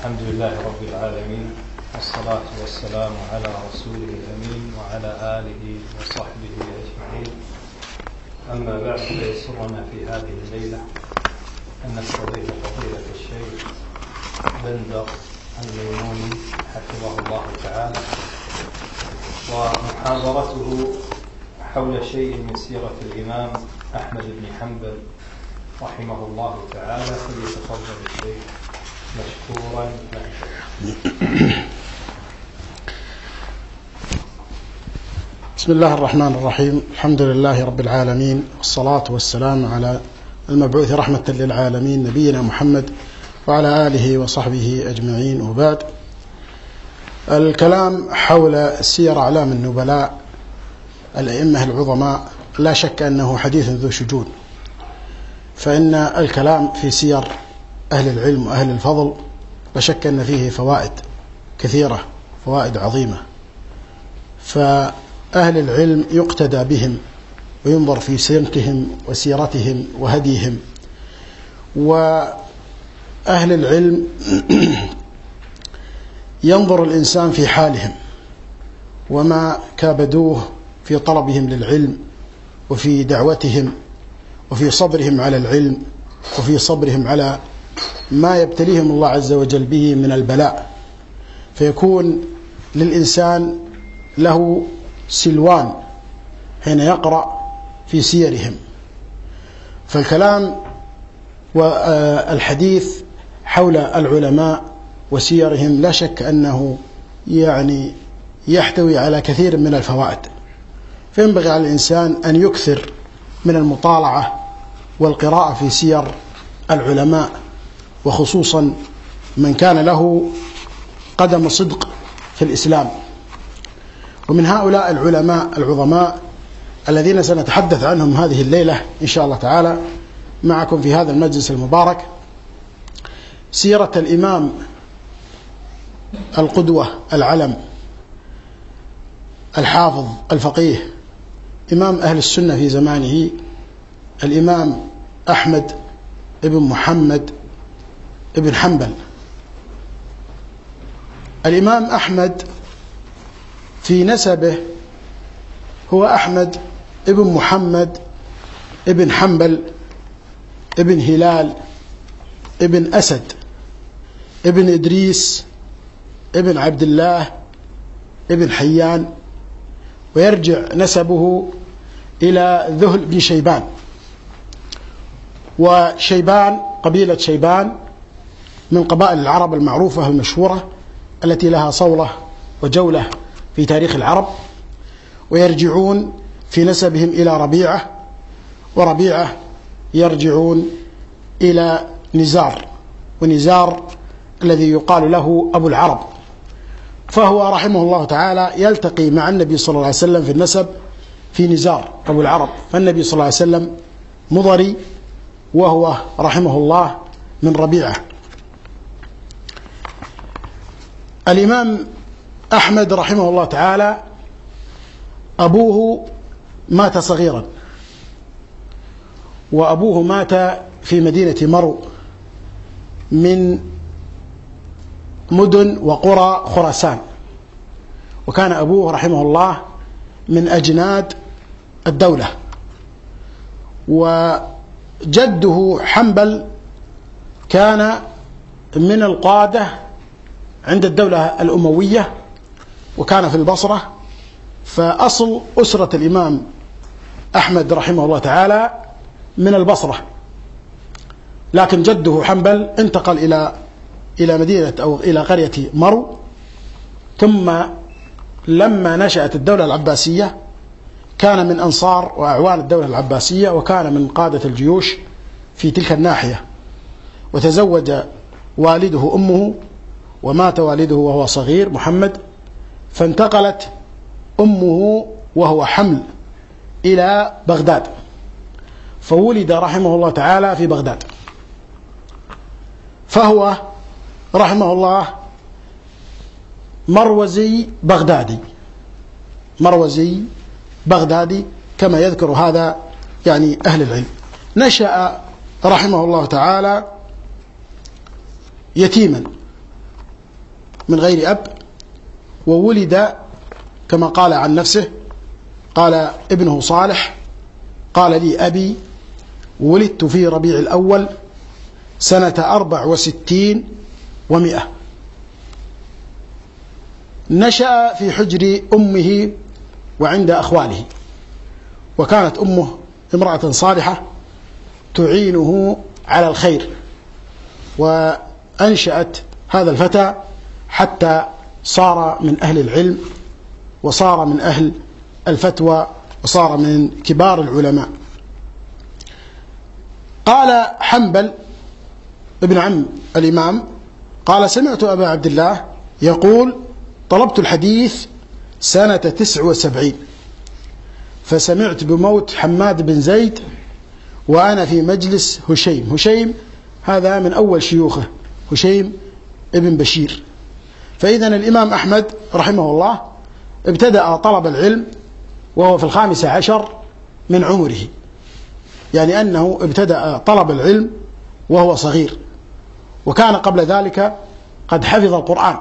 الحمد لله رب العالمين، والصلاة والسلام على رسوله الأمين وعلى آله وصحبه أجمعين. أما بعد، فيسرنا في هذه الليلة أن نستضيف فضيلة الشيخ بندر الميموني حفظه الله تعالى، ومحاضرته حول شيء من سيرة الإمام أحمد بن حنبل رحمه الله تعالى. فليتفضل الشيخ مشكورا. بسم الله الرحمن الرحيم. الحمد لله رب العالمين، والصلاة والسلام على المبعوث رحمة للعالمين نبينا محمد وعلى آله وصحبه أجمعين، وبعد. الكلام حول سير أعلام النبلاء الأئمة العظماء لا شك أنه حديث ذو شجون، فإن الكلام في سير أهل العلم وأهل الفضل لا شك أن فيه فوائد كثيرة، فوائد عظيمة. فأهل العلم يقتدى بهم وينظر في سمتهم وسيرتهم وهديهم، وأهل العلم ينظر الإنسان في حالهم وما كابدوه في طلبهم للعلم وفي دعوتهم وفي صبرهم على العلم وفي صبرهم على ما يبتليهم الله عز وجل به من البلاء، فيكون للإنسان له سلوان حين يقرأ في سيرهم. فالكلام والحديث حول العلماء وسيرهم لا شك أنه يحتوي على كثير من الفوائد، فينبغي على الإنسان أن يكثر من المطالعة والقراءة في سير العلماء، وخصوصا من كان له قدم صدق في الإسلام. ومن هؤلاء العلماء العظماء الذين سنتحدث عنهم هذه الليلة إن شاء الله تعالى معكم في هذا المجلس المبارك سيرة الإمام القدوة العلم الحافظ الفقيه إمام أهل السنة في زمانه، الإمام أحمد ابن محمد ابن حنبل. الإمام أحمد في نسبه هو أحمد ابن محمد ابن حنبل ابن هلال ابن أسد ابن إدريس ابن عبد الله ابن حيان، ويرجع نسبه إلى ذهل بن شيبان. وشيبان قبيلة شيبان من قبائل العرب المعروفة المشهورة التي لها صولة وجولة في تاريخ العرب، ويرجعون في نسبهم إلى ربيعة، وربيعة يرجعون إلى نزار، ونزار الذي يقال له أبو العرب. فهو رحمه الله تعالى يلتقي مع النبي صلى الله عليه وسلم في النسب في نزار أبو العرب، فالنبي صلى الله عليه وسلم مضري وهو رحمه الله من ربيعة. الإمام أحمد رحمه الله تعالى أبوه مات صغيرا، وأبوه مات في مدينة مرو من مدن وقرى خراسان، وكان أبوه رحمه الله من أجناد الدولة. وجده حنبل كان من القادة عند الدولة الأموية، وكان في البصرة. فأصل أسرة الإمام أحمد رحمه الله تعالى من البصرة، لكن جده حنبل انتقل إلى مدينة أو إلى قرية مرو. ثم لما نشأت الدولة العباسية كان من أنصار وأعوان الدولة العباسية، وكان من قادة الجيوش في تلك الناحية. وتزوج والده أمه، ومات والده وهو صغير محمد، فانتقلت أمه وهو حمل إلى بغداد، فولد رحمه الله تعالى في بغداد. فهو رحمه الله مروزي بغدادي كما يذكر هذا أهل العلم. نشأ رحمه الله تعالى يتيما، من غير أب، وولد كما قال عن نفسه، قال ابنه صالح: قال لي أبي ولدت في ربيع الأول سنة 64 و100. نشأ في حجر أمه وعند أخواله، وكانت أمه امرأة صالحة تعينه على الخير، وأنشأت هذا الفتى حتى صار من أهل العلم، وصار من أهل الفتوى، وصار من كبار العلماء. قال حنبل ابن عم الإمام قال: سمعت أبا عبد الله يقول: طلبت الحديث سنة 79، فسمعت بموت حماد بن زيد وأنا في مجلس هشيم. هشيم هذا من أول شيوخه، هشيم ابن بشير. فإذن الإمام أحمد رحمه الله ابتدأ طلب العلم وهو في 15 من عمره، يعني أنه ابتدأ طلب العلم وهو صغير، وكان قبل ذلك قد حفظ القرآن.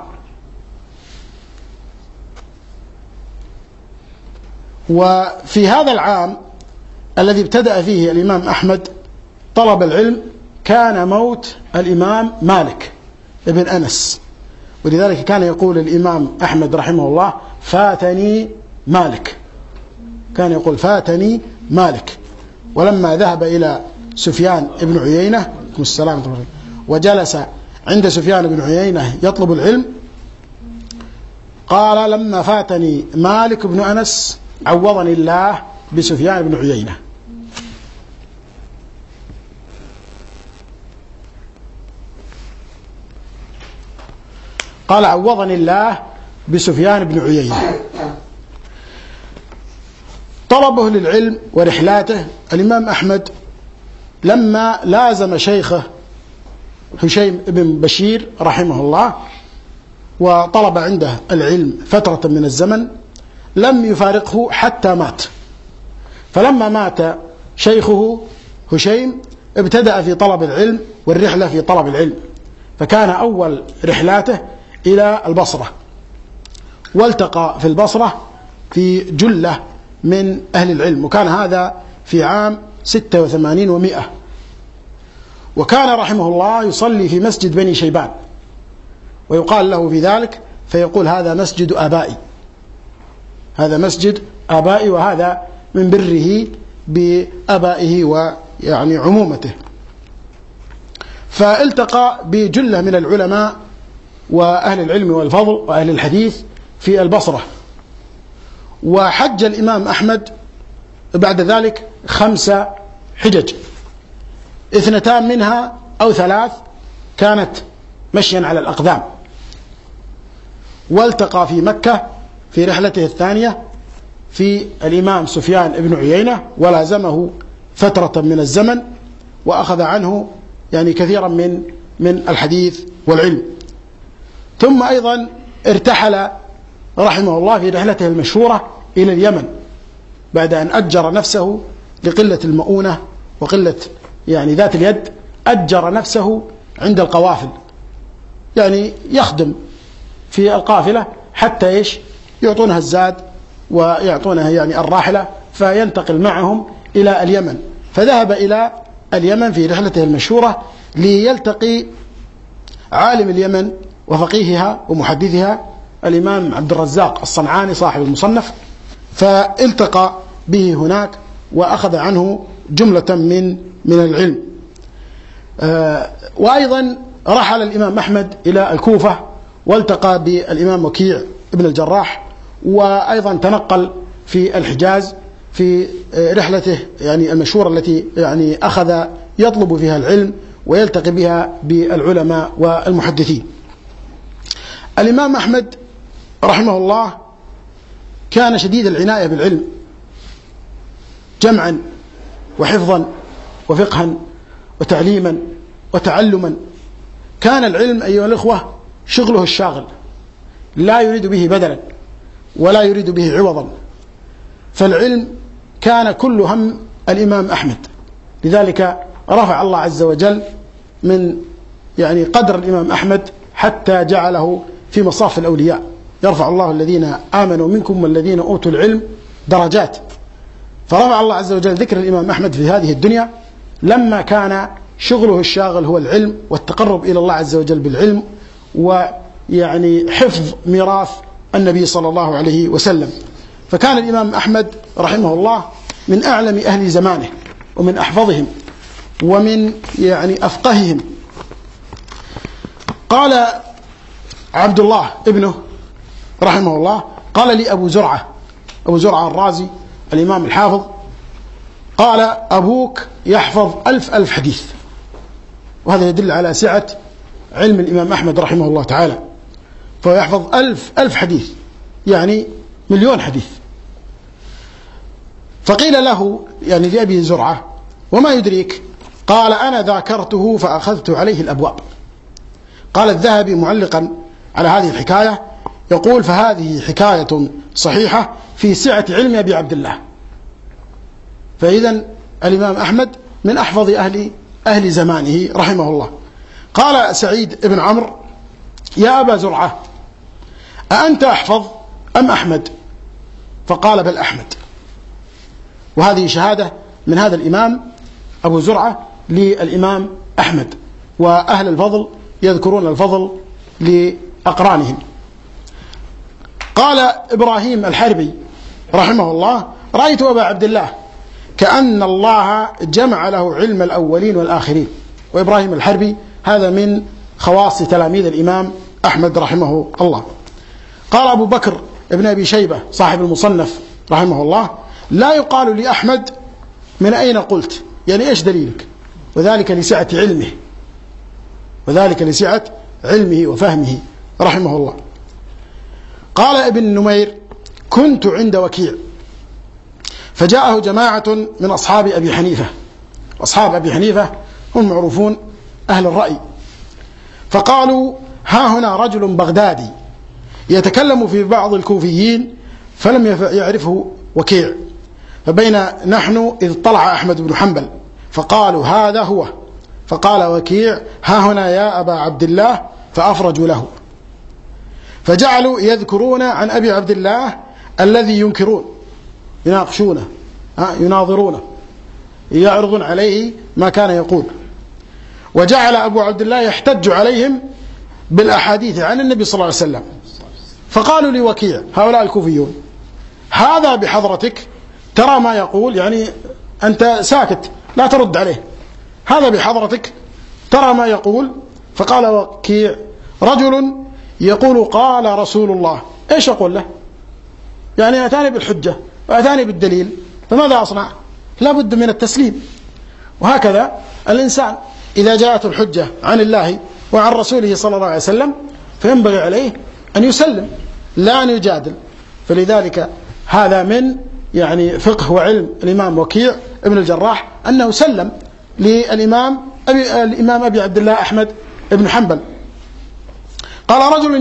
وفي هذا العام الذي ابتدأ فيه الإمام أحمد طلب العلم كان موت الإمام مالك ابن أنس، ولذلك كان يقول الإمام أحمد رحمه الله: فاتني مالك، كان يقول: فاتني مالك. ولما ذهب إلى سفيان بن عيينة وجلس عند سفيان بن عيينة يطلب العلم، قال: لما فاتني مالك بن أنس عوضني الله بسفيان بن عيينة. قال: عوضني الله بسفيان بن عيينة. طلبه للعلم ورحلاته، الإمام أحمد لما لازم شيخه هشيم بن بشير رحمه الله وطلب عنده العلم فترة من الزمن لم يفارقه حتى مات. فلما مات شيخه هشيم ابتدأ في طلب العلم والرحلة في طلب العلم، فكان أول رحلاته إلى البصرة، والتقى في البصرة في جلة من أهل العلم، وكان هذا في عام 86 و100. وكان رحمه الله يصلي في مسجد بني شيبان، ويقال له في ذلك فيقول: هذا مسجد آبائي، هذا مسجد آبائي، وهذا من بره بآبائه ويعني عمومته. فالتقى بجلة من العلماء وأهل العلم والفضل وأهل الحديث في البصرة. وحج الإمام أحمد بعد ذلك 5 حجج، 2 منها أو 3 كانت مشيا على الأقدام. والتقى في مكة في رحلته الثانية في الإمام سفيان بن عيينة، ولازمه فترة من الزمن، وأخذ عنه يعني كثيرا من الحديث والعلم. ثم أيضا ارتحل رحمه الله في رحلته المشهورة إلى اليمن بعد أن أجر نفسه لقلة المؤونة وقلة يعني ذات اليد، أجر نفسه عند القوافل، يعني يخدم في القافلة حتى يعطونها الزاد ويعطونها يعني الراحلة، فينتقل معهم إلى اليمن. فذهب إلى اليمن في رحلته المشهورة ليلتقي عالم اليمن وفقيهها ومحدثها الإمام عبد الرزاق الصنعاني صاحب المصنف، فالتقى به هناك وأخذ عنه جملة من العلم. وأيضا رحل الإمام أحمد إلى الكوفة والتقى بالإمام وكيع ابن الجراح، وأيضا تنقل في الحجاز في رحلته يعني المشهورة التي يعني أخذ يطلب فيها العلم ويلتقي بها بالعلماء والمحدثين. الإمام أحمد رحمه الله كان شديد العناية بالعلم جمعا وحفظا وفقها وتعليما وتعلما. كان العلم أيها الإخوة شغله الشاغل، لا يريد به بدلا ولا يريد به عوضا، فالعلم كان كل هم الإمام أحمد. لذلك رفع الله عز وجل من يعني قدر الإمام أحمد حتى جعله في مصاف الأولياء، يرفع الله الذين آمنوا منكم والذين أوتوا العلم درجات. فرفع الله عز وجل ذكر الإمام أحمد في هذه الدنيا لما كان شغله الشاغل هو العلم والتقرب إلى الله عز وجل بالعلم، ويعني حفظ ميراث النبي صلى الله عليه وسلم. فكان الإمام أحمد رحمه الله من أعلم أهل زمانه ومن أحفظهم ومن يعني أفقههم. قال عبد الله ابنه رحمه الله قال لي أبو زرعة الرازي الإمام الحافظ، قال: أبوك يحفظ 1000 حديث. وهذا يدل على سعة علم الإمام أحمد رحمه الله تعالى، فهو يحفظ 1000 حديث، يعني 1,000,000 حديث. فقيل له يعني لأبي زرعة: وما يدريك؟ قال: أنا ذاكرته فأخذت عليه الأبواب. قال الذهبي معلقا على هذه الحكاية يقول: فهذه حكاية صحيحة في سعة علم أبي عبد الله. فإذن الإمام أحمد من أحفظ أهل زمانه رحمه الله. قال سعيد بن عمرو: يا أبا زرعة، أأنت أحفظ أم أحمد؟ فقال: بل أحمد. وهذه شهادة من هذا الإمام أبو زرعة للإمام أحمد، وأهل الفضل يذكرون الفضل لأقرانهم. قال إبراهيم الحربي رحمه الله: رأيت أبا عبد الله كأن الله جمع له علم الأولين والآخرين. وإبراهيم الحربي هذا من خواص تلاميذ الإمام أحمد رحمه الله. قال أبو بكر ابن أبي شيبة صاحب المصنف رحمه الله: لا يقال لأحمد من أين قلت، يعني إيش دليلك؟ وذلك لسعة علمه وفهمه رحمه الله. قال ابن نمير: كنت عند وكيع فجاءه جماعة من أصحاب أبي حنيفة. أصحاب أبي حنيفة هم معروفون أهل الرأي. فقالوا: ها هنا رجل بغدادي يتكلم في بعض الكوفيين فلم يعرفه وكيع. فبين نحن إذ طلع أحمد بن حنبل فقالوا: هذا هو. فقال وكيع: ها هنا يا أبا عبد الله. فأفرجوا له، فجعلوا يذكرون عن أبي عبد الله الذي ينكرون، يناقشونه، يناظرونه، يعرضون عليه ما كان يقول. وجعل أبو عبد الله يحتج عليهم بالأحاديث عن النبي صلى الله عليه وسلم. فقالوا لوكيع هؤلاء الكوفيون: هذا بحضرتك ترى ما يقول، يعني أنت ساكت لا ترد عليه، هذا بحضرتك ترى ما يقول. فقال وكيع: رجل يقول قال رسول الله، إيش أقول له؟ يعني أتاني بالحجة وأتاني بالدليل، فماذا أصنع؟ لا بد من التسليم. وهكذا الإنسان إذا جاءت الحجة عن الله وعن رسوله صلى الله عليه وسلم فينبغي عليه أن يسلم لا أن يجادل. فلذلك هذا من يعني فقه وعلم الإمام وكيع ابن الجراح أنه سلم للإمام أبي عبد الله أحمد بن حنبل. قال رجل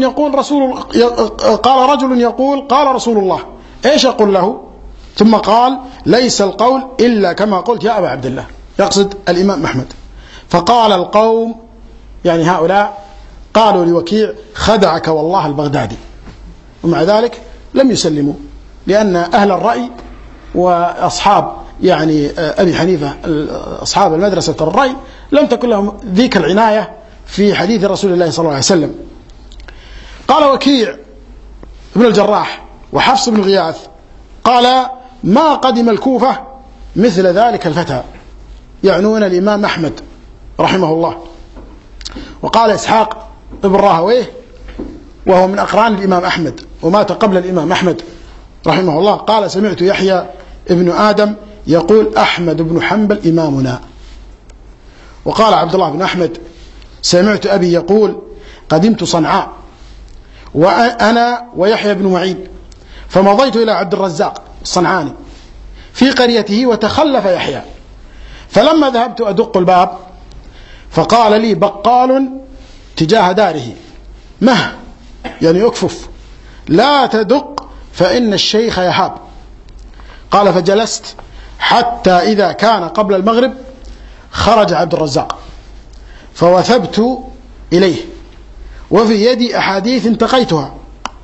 يقول قال رسول الله، إيش أقول له؟ ثم قال: ليس القول إلا كما قلت يا أبا عبد الله، يقصد الإمام أحمد. فقال القوم، يعني هؤلاء، قالوا لوكيع: خدعك والله البغدادي. ومع ذلك لم يسلموا، لأن أهل الرأي وأصحاب يعني أبي حنيفة أصحاب المدرسة الرأي لم تكن لهم ذيك العناية في حديث رسول الله صلى الله عليه وسلم. قال وكيع ابن الجراح وحفص بن غياث قال: ما قدم الكوفة مثل ذلك الفتى، يعنون الإمام أحمد رحمه الله. وقال إسحاق ابن راهويه وهو من أقران الإمام أحمد ومات قبل الإمام أحمد رحمه الله، قال: سمعت يحيى ابن آدم يقول: أحمد بن حنبل إمامنا. وقال عبد الله بن أحمد: سمعت أبي يقول: قدمت صنعاء وأنا ويحيى بن معين، فمضيت إلى عبد الرزاق الصنعاني في قريته وتخلف يحيى، فلما ذهبت أدق الباب فقال لي بقال تجاه داره: مه، يعني أكفف، لا تدق فإن الشيخ يهاب. قال: فجلست حتى إذا كان قبل المغرب خرج عبد الرزاق، فوثبت إليه وفي يدي أحاديث انتقيتها،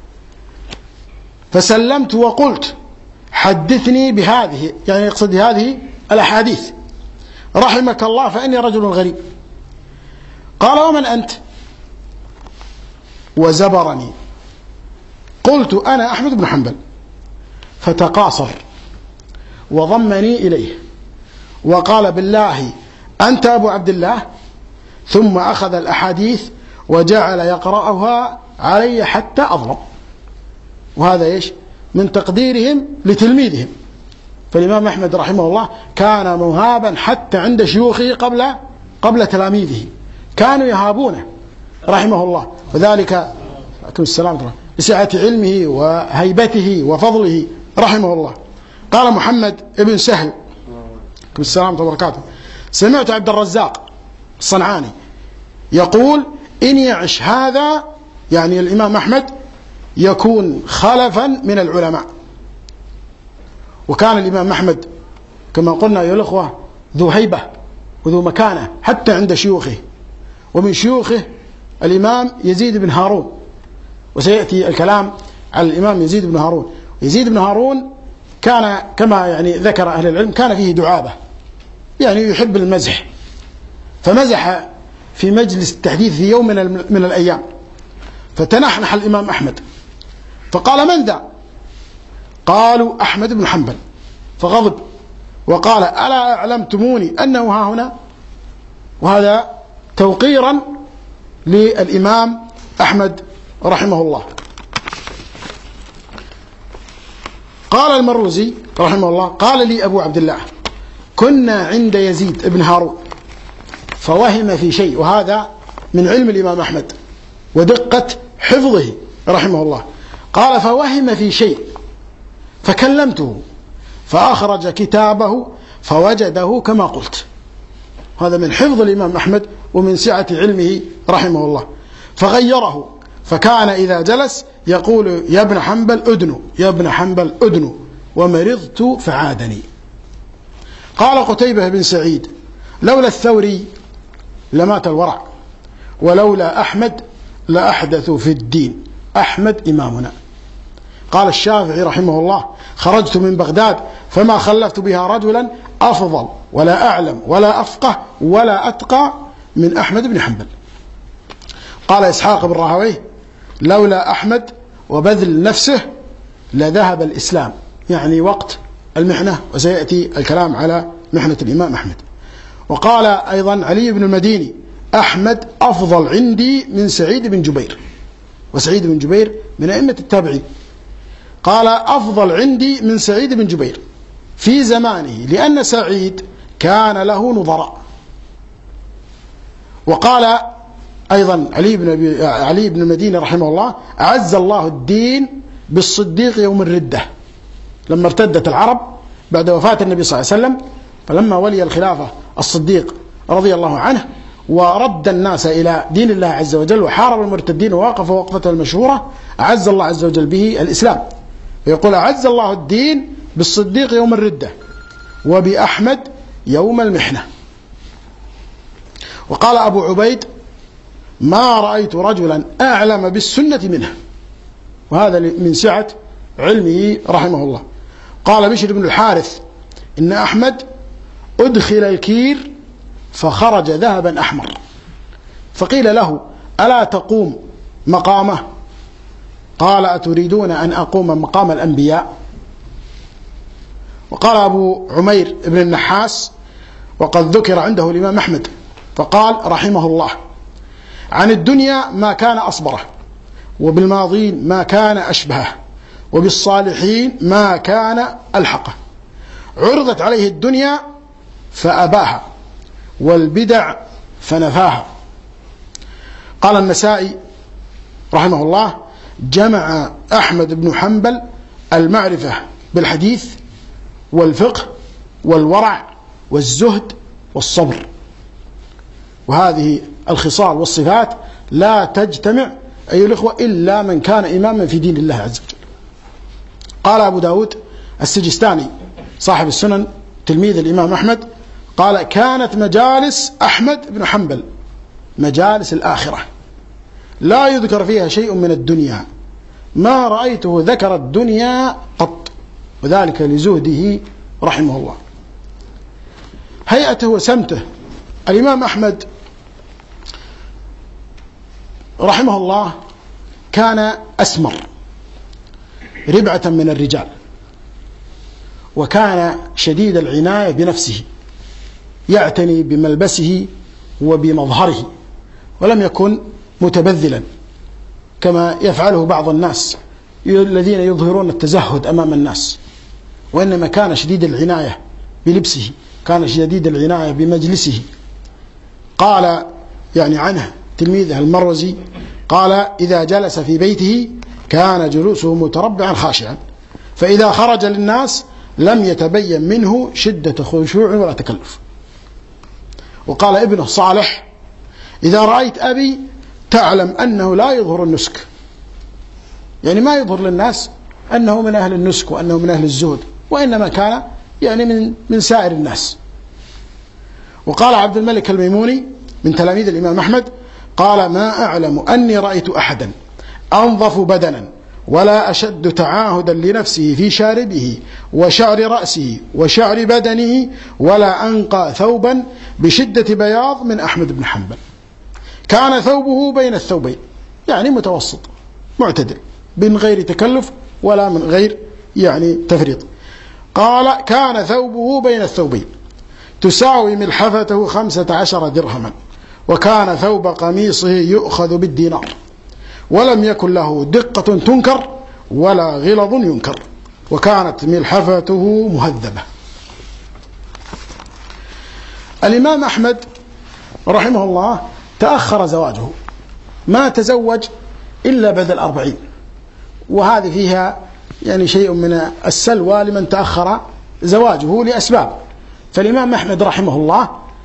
فسلمت وقلت حدثني بهذه، يعني يقصد هذه الأحاديث، رحمك الله فإني رجل غريب. قال ومن أنت؟ وزبرني. قلت أنا أحمد بن حنبل. فتقاصر وضمني إليه وقال بالله أنت أبو عبد الله؟ ثم أخذ الأحاديث وجعل يقرأها علي حتى أضرب. وهذا إيش؟ من تقديرهم لتلميذهم. فالإمام أحمد رحمه الله كان مهابا حتى عند شيوخه قبل تلاميذه، كانوا يهابونه رحمه الله، وذلك لسعة علمه وهيبته وفضله رحمه الله. قال محمد بن سهل السلام وبركاته: سمعت عبد الرزاق الصنعاني يقول إن يعش هذا، يعني الإمام أحمد، يكون خلفا من العلماء. وكان الإمام أحمد كما قلنا يا الأخوة ذو هيبة وذو مكانة حتى عند شيوخه، ومن شيوخه الإمام يزيد بن هارون، وسيأتي الكلام على الإمام يزيد بن هارون. يزيد بن هارون كان كما يعني ذكر أهل العلم كان فيه دعابة، يعني يحب المزح، فمزح في مجلس التحديث في يوم من الأيام، فتنحنح الإمام أحمد فقال من ذا؟ قالوا أحمد بن حنبل، فغضب وقال ألا أعلمتموني أنه ها هنا؟ وهذا توقيرا للإمام أحمد رحمه الله. قال المروزي رحمه الله: قال لي أبو عبد الله كنا عند يزيد بن هارون فوهم في شيء، وهذا من علم الإمام أحمد ودقة حفظه رحمه الله. قال فوهم في شيء فكلمته فأخرج كتابه فوجده كما قلت. هذا من حفظ الإمام أحمد ومن سعة علمه رحمه الله. فغيره، فكان إذا جلس يقول يا ابن حنبل أدنو، يا ابن حنبل أدنو، ومرضت فعادني. قال قتيبة بن سعيد: لولا الثوري لمات الورع، ولولا أحمد لأحدث في الدين. أحمد إمامنا. قال الشافعي رحمه الله: خرجت من بغداد فما خلفت بها رجلا أفضل ولا أعلم ولا أفقه ولا أتقى من أحمد بن حنبل. قال إسحاق بن راهويه: لولا أحمد وبذل نفسه لذهب الإسلام، يعني وقت المحنة، وسيأتي الكلام على محنة الإمام أحمد. وقال أيضا علي بن المديني: أحمد أفضل عندي من سعيد بن جبير، وسعيد بن جبير من أئمة التابعين. قال أفضل عندي من سعيد بن جبير في زمانه، لأن سعيد كان له نظراء. وقال أيضا علي بن المديني رحمه الله: أعز الله الدين بالصديق يوم الردة، لما ارتدت العرب بعد وفاة النبي صلى الله عليه وسلم، فلما ولي الخلافة الصديق رضي الله عنه ورد الناس إلى دين الله عز وجل وحارب المرتدين ووقف وقفته المشهورة، أعز الله عز وجل به الإسلام. يقول: أعز الله الدين بالصديق يوم الردة وبأحمد يوم المحنة. وقال أبو عبيد: ما رأيت رجلا أعلم بالسنة منه، وهذا من سعة علمه رحمه الله. قال بشر بن الحارث: إن أحمد أدخل الكير فخرج ذهبا أحمر، فقيل له: ألا تقوم مقامه؟ قال: أتريدون أن أقوم مقام الأنبياء؟ وقال أبو عمير بن النحاس، وقد ذكر عنده الإمام أحمد، فقال رحمه الله: عن الدنيا ما كان أصبره، وبالماضين ما كان أشبهه، وبالصالحين ما كان ألحقه. عرضت عليه الدنيا فأباها، والبدع فنفاها. قال النسائي رحمه الله: جمع أحمد بن حنبل المعرفة بالحديث والفقه والورع والزهد والصبر، وهذه الخصال والصفات لا تجتمع أيها الأخوة إلا من كان إماما في دين الله عز وجل. قال أبو داود السجستاني صاحب السنن تلميذ الإمام أحمد، قال: كانت مجالس أحمد بن حنبل مجالس الآخرة، لا يذكر فيها شيء من الدنيا، ما رأيته ذكر الدنيا قط، وذلك لزهده رحمه الله. هيئته وسمته: الإمام أحمد رحمه الله كان أسمر ربعة من الرجال، وكان شديد العناية بنفسه، يعتني بملبسه وبمظهره، ولم يكن متبذلا كما يفعله بعض الناس الذين يظهرون التزهد أمام الناس، وإنما كان شديد العناية بلبسه، كان شديد العناية بمجلسه. قال يعني عنه تلميذه المروزي قال: إذا جلس في بيته كان جلوسه متربعا خاشعا، فإذا خرج للناس لم يتبين منه شدة خشوع ولا تكلف. وقال ابنه صالح: إذا رأيت أبي تعلم أنه لا يظهر النسك، يعني ما يظهر للناس أنه من أهل النسك وأنه من أهل الزهد، وإنما كان يعني من سائر الناس. وقال عبد الملك الميموني من تلاميذ الإمام أحمد قال: ما أعلم أني رأيت أحدا أنظف بدنا ولا أشد تعاهدا لنفسه في شاربه وشعر رأسه وشعر بدنه ولا أنقى ثوبا بشدة بياض من أحمد بن حنبل. كان ثوبه بين الثوبين، يعني متوسط معتدل، من غير تكلف ولا من غير يعني تفريط. قال: كان ثوبه بين الثوبين تساوي ملحفته 15 درهما، وكان ثوب قميصه يؤخذ بالدينار، ولم يكن له دقة تنكر ولا غلظ ينكر، وكانت ملحفته مهذبة. الإمام أحمد رحمه الله تأخر زواجه، ما تزوج إلا بعد 40، وهذه فيها يعني شيء من السلوى لمن تأخر زواجه لأسباب. فالإمام أحمد رحمه الله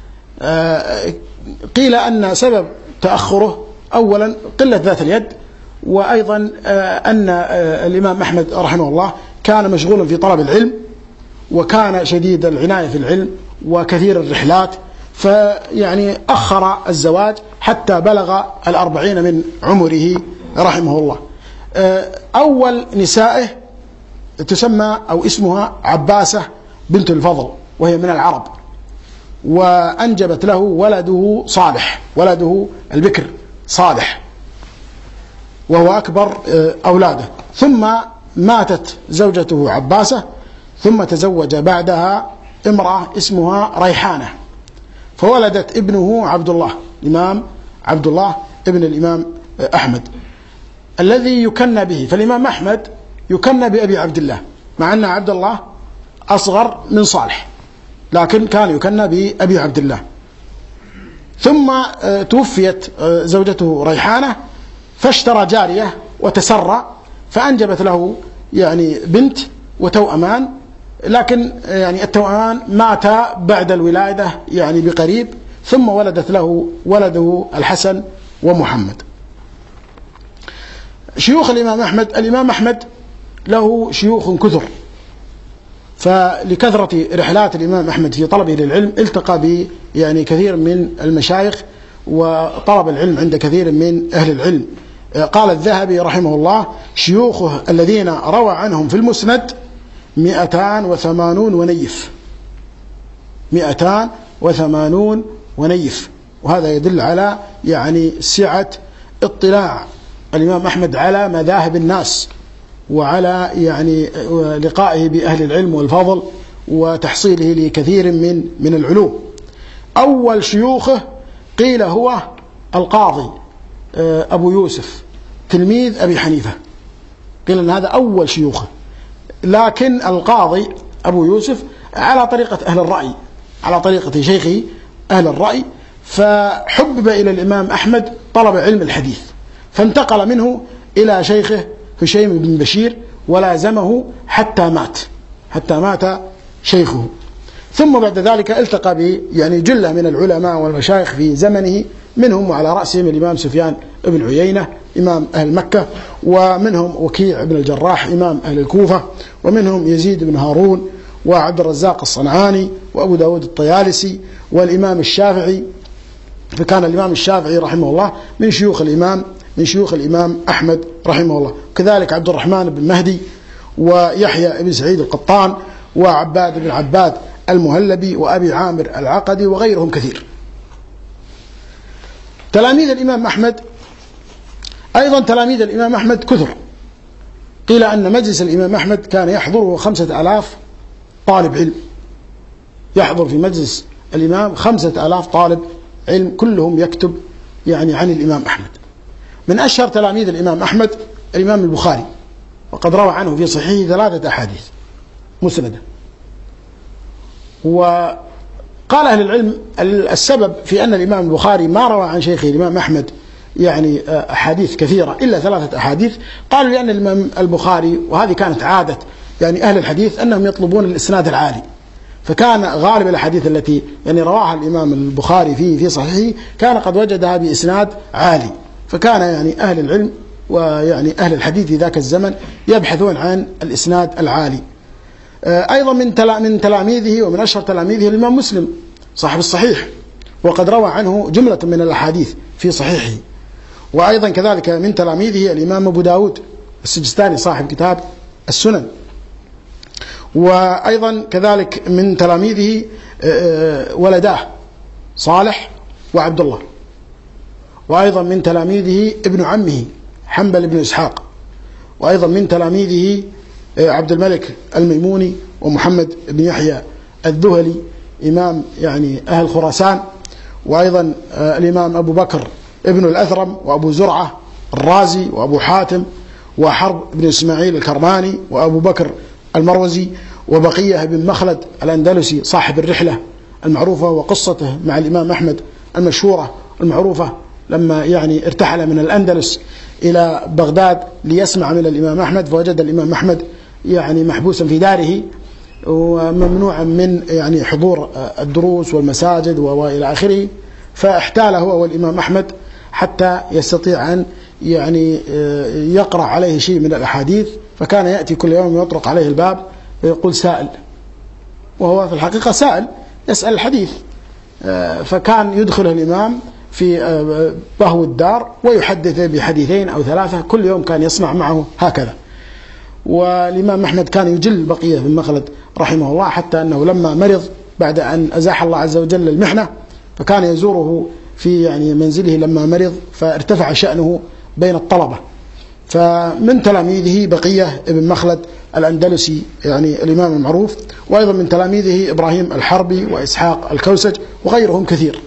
قيل أن سبب تأخره أولا قلة ذات اليد، وأيضا أن الإمام أحمد رحمه الله كان مشغولا في طلب العلم، وكان شديد العناية في العلم وكثير الرحلات، فيعني أخر الزواج حتى بلغ 40 من عمره رحمه الله. أول نسائه تسمى أو اسمها عباسة بنت الفضل، وهي من العرب، وأنجبت له ولده صالح، ولده البكر صالح، وهو أكبر أولاده. ثم ماتت زوجته عباسة، ثم تزوج بعدها امرأة اسمها ريحانة، فولدت ابنه عبد الله، الإمام عبد الله ابن الإمام أحمد الذي يكنى به. فالإمام أحمد يكنى بأبي عبد الله، مع أن عبد الله أصغر من صالح، لكن كان يكنى بأبي عبد الله. ثم توفيت زوجته ريحانة، فاشترى جارية وتسرى، فأنجبت له يعني بنت وتوأمان، لكن يعني التوأمان ماتا بعد الولادة يعني بقريب، ثم ولدت له ولده الحسن ومحمد. شيوخ الإمام أحمد: الإمام أحمد له شيوخ كثر، فلكثرة رحلات الإمام أحمد في طلبه للعلم التقى ب يعني كثير من المشايخ وطلب العلم عند كثير من أهل العلم. قال الذهبي رحمه الله: شيوخه الذين روى عنهم في المسند 280 ونيف، 280 ونيف، وهذا يدل على يعني سعة اطلاع الإمام أحمد على مذاهب الناس، وعلى يعني لقائه بأهل العلم والفضل وتحصيله لكثير من العلوم. أول شيوخه قيل هو القاضي أبو يوسف تلميذ أبي حنيفة، قيل أن هذا أول شيوخه، لكن القاضي أبو يوسف على طريقة أهل الرأي، على طريقة شيخه أهل الرأي، فحبب إلى الإمام أحمد طلب علم الحديث، فانتقل منه إلى شيخه هشيم بن بشير ولازمه حتى مات شيخه. ثم بعد ذلك التقى ب يعني جلة من العلماء والمشايخ في زمنه، منهم وعلى رأسهم الإمام سفيان بن عيينة إمام أهل مكة، ومنهم وكيع بن الجراح إمام أهل الكوفة، ومنهم يزيد بن هارون وعبد الرزاق الصنعاني وأبو داود الطيالسي والإمام الشافعي. فكان الإمام الشافعي رحمه الله من شيوخ الإمام من شيوخ الإمام أحمد رحمه الله. كذلك عبد الرحمن بن مهدي ويحيى بن سعيد القطان وعباد بن عباد المهلبي وأبي عامر العقدي وغيرهم كثير. تلاميذ الإمام أحمد أيضا، تلاميذ الإمام أحمد كثر. قيل أن مجلس الإمام أحمد كان يحضره 5000 طالب علم، يحضر في مجلس الإمام 5000 طالب علم كلهم يكتب يعني عن الإمام أحمد. من أشهر تلاميذ الإمام أحمد الإمام البخاري، وقد روى عنه في صحيحه 3 أحاديث مسندة. وقال أهل العلم السبب في أن الإمام البخاري ما روى عن شيخه الإمام أحمد يعني أحاديث كثيرة إلا 3 أحاديث، قالوا لأن الإمام البخاري، وهذه كانت عادة يعني أهل الحديث، أنهم يطلبون الإسناد العالي، فكان غالب الأحاديث التي يعني رواها الإمام البخاري في صحيحه كان قد وجدها بإسناد عالي، فكان يعني أهل العلم ويعني أهل الحديث في ذاك الزمن يبحثون عن الإسناد العالي. أيضا من تلاميذه ومن أشهر تلاميذه الإمام مسلم صاحب الصحيح، وقد روى عنه جملة من الأحاديث في صحيحه. وأيضا كذلك من تلاميذه الإمام أبو داود السجستاني صاحب كتاب السنن. وأيضا كذلك من تلاميذه ولداه صالح وعبد الله. وأيضا من تلاميذه ابن عمه حنبل بن إسحاق. وأيضا من تلاميذه عبد الملك الميموني ومحمد بن يحيى الذهلي إمام يعني أهل خراسان. وأيضا الإمام أبو بكر ابن الأثرم وأبو زرعة الرازي وأبو حاتم وحرب بن إسماعيل الكرماني وأبو بكر المروزي وبقية بن مخلد الأندلسي صاحب الرحلة المعروفة وقصته مع الإمام أحمد المشهورة المعروفة لما يعني ارتحل من الأندلس إلى بغداد ليسمع من الإمام أحمد، فوجد الإمام أحمد يعني محبوسا في داره وممنوعا من يعني حضور الدروس والمساجد وإلى آخره، فاحتال هو والإمام أحمد حتى يستطيع أن يعني يقرأ عليه شيء من الأحاديث، فكان يأتي كل يوم يطرق عليه الباب ويقول سائل، وهو في الحقيقة سائل يسأل الحديث، فكان يدخل الإمام في بهو الدار ويحدث بحديثين أو 3 كل يوم، كان يصنع معه هكذا. والإمام أحمد كان يجل بقية بن مخلد رحمه الله، حتى أنه لما مرض بعد أن أزاح الله عز وجل المحنة فكان يزوره في يعني منزله لما مرض، فارتفع شأنه بين الطلبة. فمن تلاميذه بقية ابن مخلد الأندلسي يعني الإمام المعروف، وأيضا من تلاميذه إبراهيم الحربي وإسحاق الكوسج وغيرهم كثير.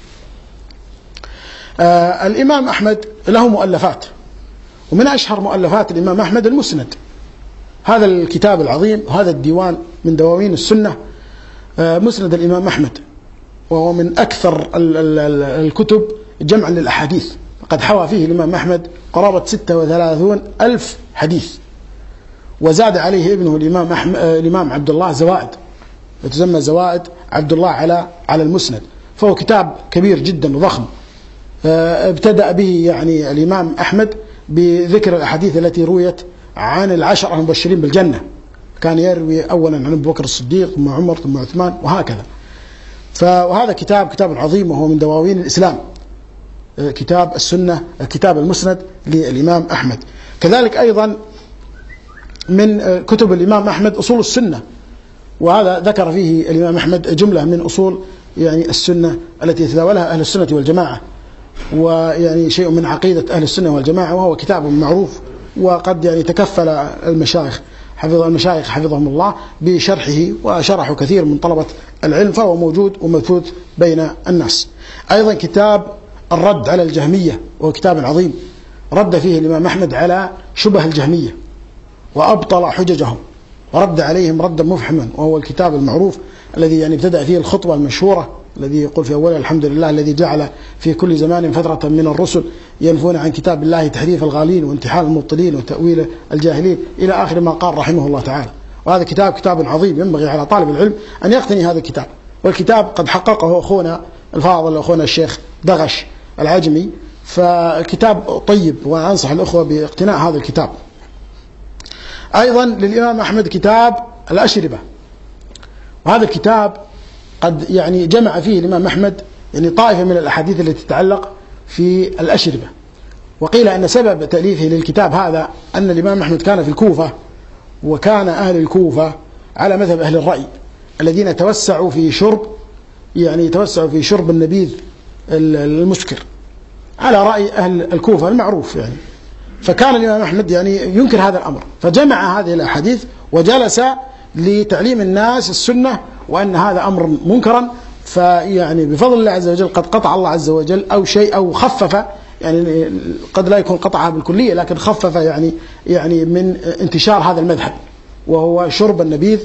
الإمام أحمد له مؤلفات، ومن أشهر مؤلفات الإمام أحمد المسند، هذا الكتاب العظيم، هذا الديوان من دواوين السنة، مسند الإمام أحمد، وهو من أكثر الكتب جمعا للأحاديث، قد حوى فيه الإمام أحمد قرابة 36,000 حديث، وزاد عليه ابنه الإمام عبد الله زوائد، وتسمى زوائد عبد الله على المسند، فهو كتاب كبير جدا وضخم. ابتدأ به يعني الإمام أحمد بذكر الأحاديث التي رويت عن ال10 المبشرين بالجنة، كان يروي أولا عن أبو بكر الصديق ثم عمر ثم عثمان وهكذا. وهذا كتاب عظيم، وهو من دواوين الإسلام، كتاب السنة، الكتاب المسند للإمام أحمد. كذلك أيضا من كتب الإمام أحمد أصول السنة، وهذا ذكر فيه الإمام أحمد جملة من أصول يعني السنة التي يتداولها أهل السنة والجماعة، ويعني شيء من عقيدة أهل السنة والجماعة، وهو كتاب معروف، وقد يعني تكفل المشايخ حفظهم الله بشرحه، وشرحوا كثير من طلبة العلم، فهو موجود ومبثوث بين الناس. أيضا كتاب الرد على الجهمية، وهو كتاب عظيم، رد فيه الإمام أحمد على شبه الجهمية وأبطل حججهم ورد عليهم ردا مفحما، وهو الكتاب المعروف الذي يعني ابتدأ فيه الخطوة المشهورة الذي يقول في أولها الحمد لله الذي جعل في كل زمان فترة من الرسل ينفون عن كتاب الله تحريف الغالين وانتحال المبطلين وتأويل الجاهلين إلى آخر ما قال رحمه الله تعالى. وهذا كتاب عظيم، ينبغي على طالب العلم أن يقتني هذا الكتاب، والكتاب قد حققه أخونا الفاضل أخونا الشيخ دغش العجمي، فكتاب طيب، وأنصح الأخوة باقتناء هذا الكتاب. أيضا للإمام أحمد كتاب الأشربة، وهذا الكتاب قد يعني جمع فيه الإمام أحمد يعني طائفة من الأحاديث التي تتعلق في الأشربة، وقيل أن سبب تأليفه للكتاب هذا أن الإمام أحمد كان في الكوفة، وكان أهل الكوفة على مذهب أهل الرأي الذين توسعوا في شرب النبيذ المسكر على رأي أهل الكوفة المعروف يعني. فكان الإمام أحمد يعني ينكر هذا الأمر، فجمع هذه الأحاديث وجلس لتعليم الناس السنة وأن هذا أمر منكرا. فيعني بفضل الله عز وجل قد قطع الله عز وجل أو خفف، يعني قد لا يكون قطعها بالكلية لكن خفف يعني من انتشار هذا المذهب، وهو شرب النبيذ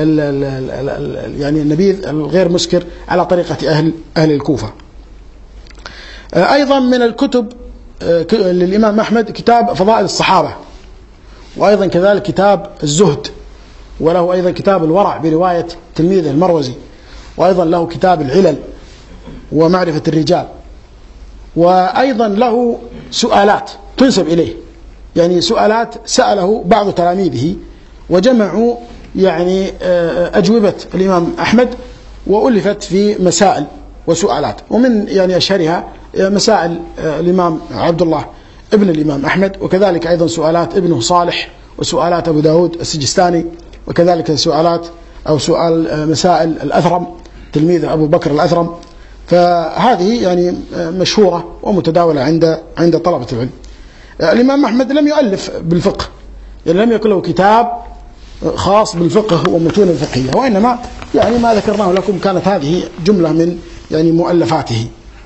يعني النبيذ الغير مسكر على طريقة أهل الكوفة. أيضا من الكتب للإمام أحمد كتاب فضائل الصحابة، وأيضا كذلك كتاب الزهد، وله أيضا كتاب الورع برواية تلميذه المروزي، وأيضا له كتاب العلل ومعرفة الرجال، وأيضا له سؤالات تنسب إليه، يعني سؤالات سأله بعض تلاميذه وجمعوا يعني أجوبة الإمام أحمد وألفت في مسائل وسؤالات، ومن يعني أشهرها مسائل الإمام عبد الله ابن الإمام أحمد، وكذلك أيضا سؤالات ابنه صالح، وسؤالات أبو داود السجستاني، وكذلك سؤال مسائل الأثرم تلميذ أبو بكر الأثرم. فهذه يعني مشهورة ومتداولة عند طلبة العلم. الإمام أحمد لم يؤلف بالفقه، يعني لم يكن له كتاب خاص بالفقه ومتون الفقهية، وإنما يعني ما ذكرناه لكم كانت هذه جملة من يعني مؤلفاته.